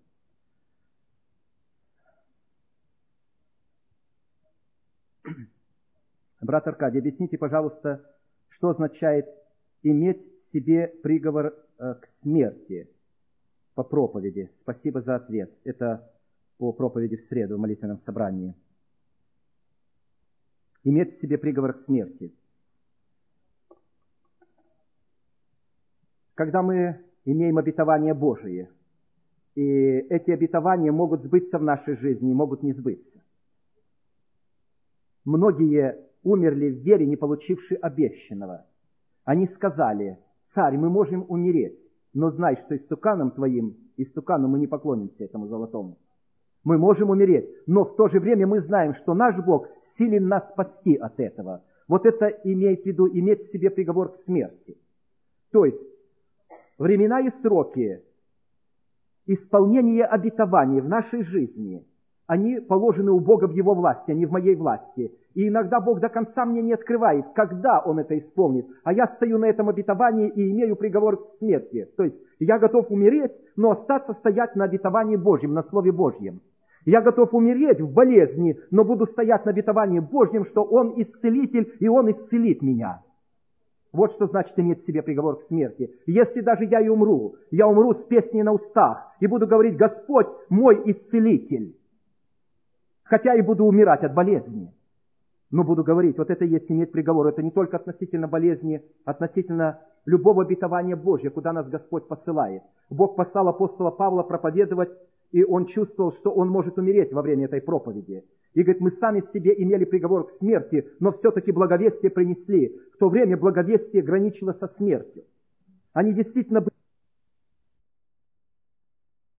Брат Аркадий, объясните, пожалуйста, что означает иметь в себе приговор э, к смерти по проповеди. Спасибо за ответ. Это по проповеди в среду в молитвенном собрании. Иметь в себе приговор к смерти. Когда мы имеем обетование Божие, и эти обетования могут сбыться в нашей жизни, могут не сбыться. Многие умерли в вере, не получивши обещанного. Они сказали: «Царь, мы можем умереть, но знай, что истуканом твоим, истукану мы не поклонимся этому золотому. Мы можем умереть, но в то же время мы знаем, что наш Бог силен нас спасти от этого». Вот это имеет в виду иметь в себе приговор к смерти. То есть времена и сроки исполнения обетований в нашей жизни, они положены у Бога в Его власти, а не в моей власти. И иногда Бог до конца мне не открывает, когда Он это исполнит. А я стою на этом обетовании и имею приговор к смерти. То есть я готов умереть, но остаться стоять на обетовании Божьем, на Слове Божьем. Я готов умереть в болезни, но буду стоять на обетовании Божьем, что Он исцелитель, и Он исцелит меня. Вот что значит иметь в себе приговор к смерти. Если даже я и умру, я умру с песней на устах и буду говорить: «Господь мой исцелитель». Хотя и буду умирать от болезни, но буду говорить: вот это и есть иметь приговор. Это не только относительно болезни, относительно любого обетования Божьего, куда нас Господь посылает. Бог послал апостола Павла проповедовать, и он чувствовал, что он может умереть во время этой проповеди. И говорит: мы сами в себе имели приговор к смерти, но все-таки благовестие принесли. В то время благовестие граничило со смертью. Они действительно были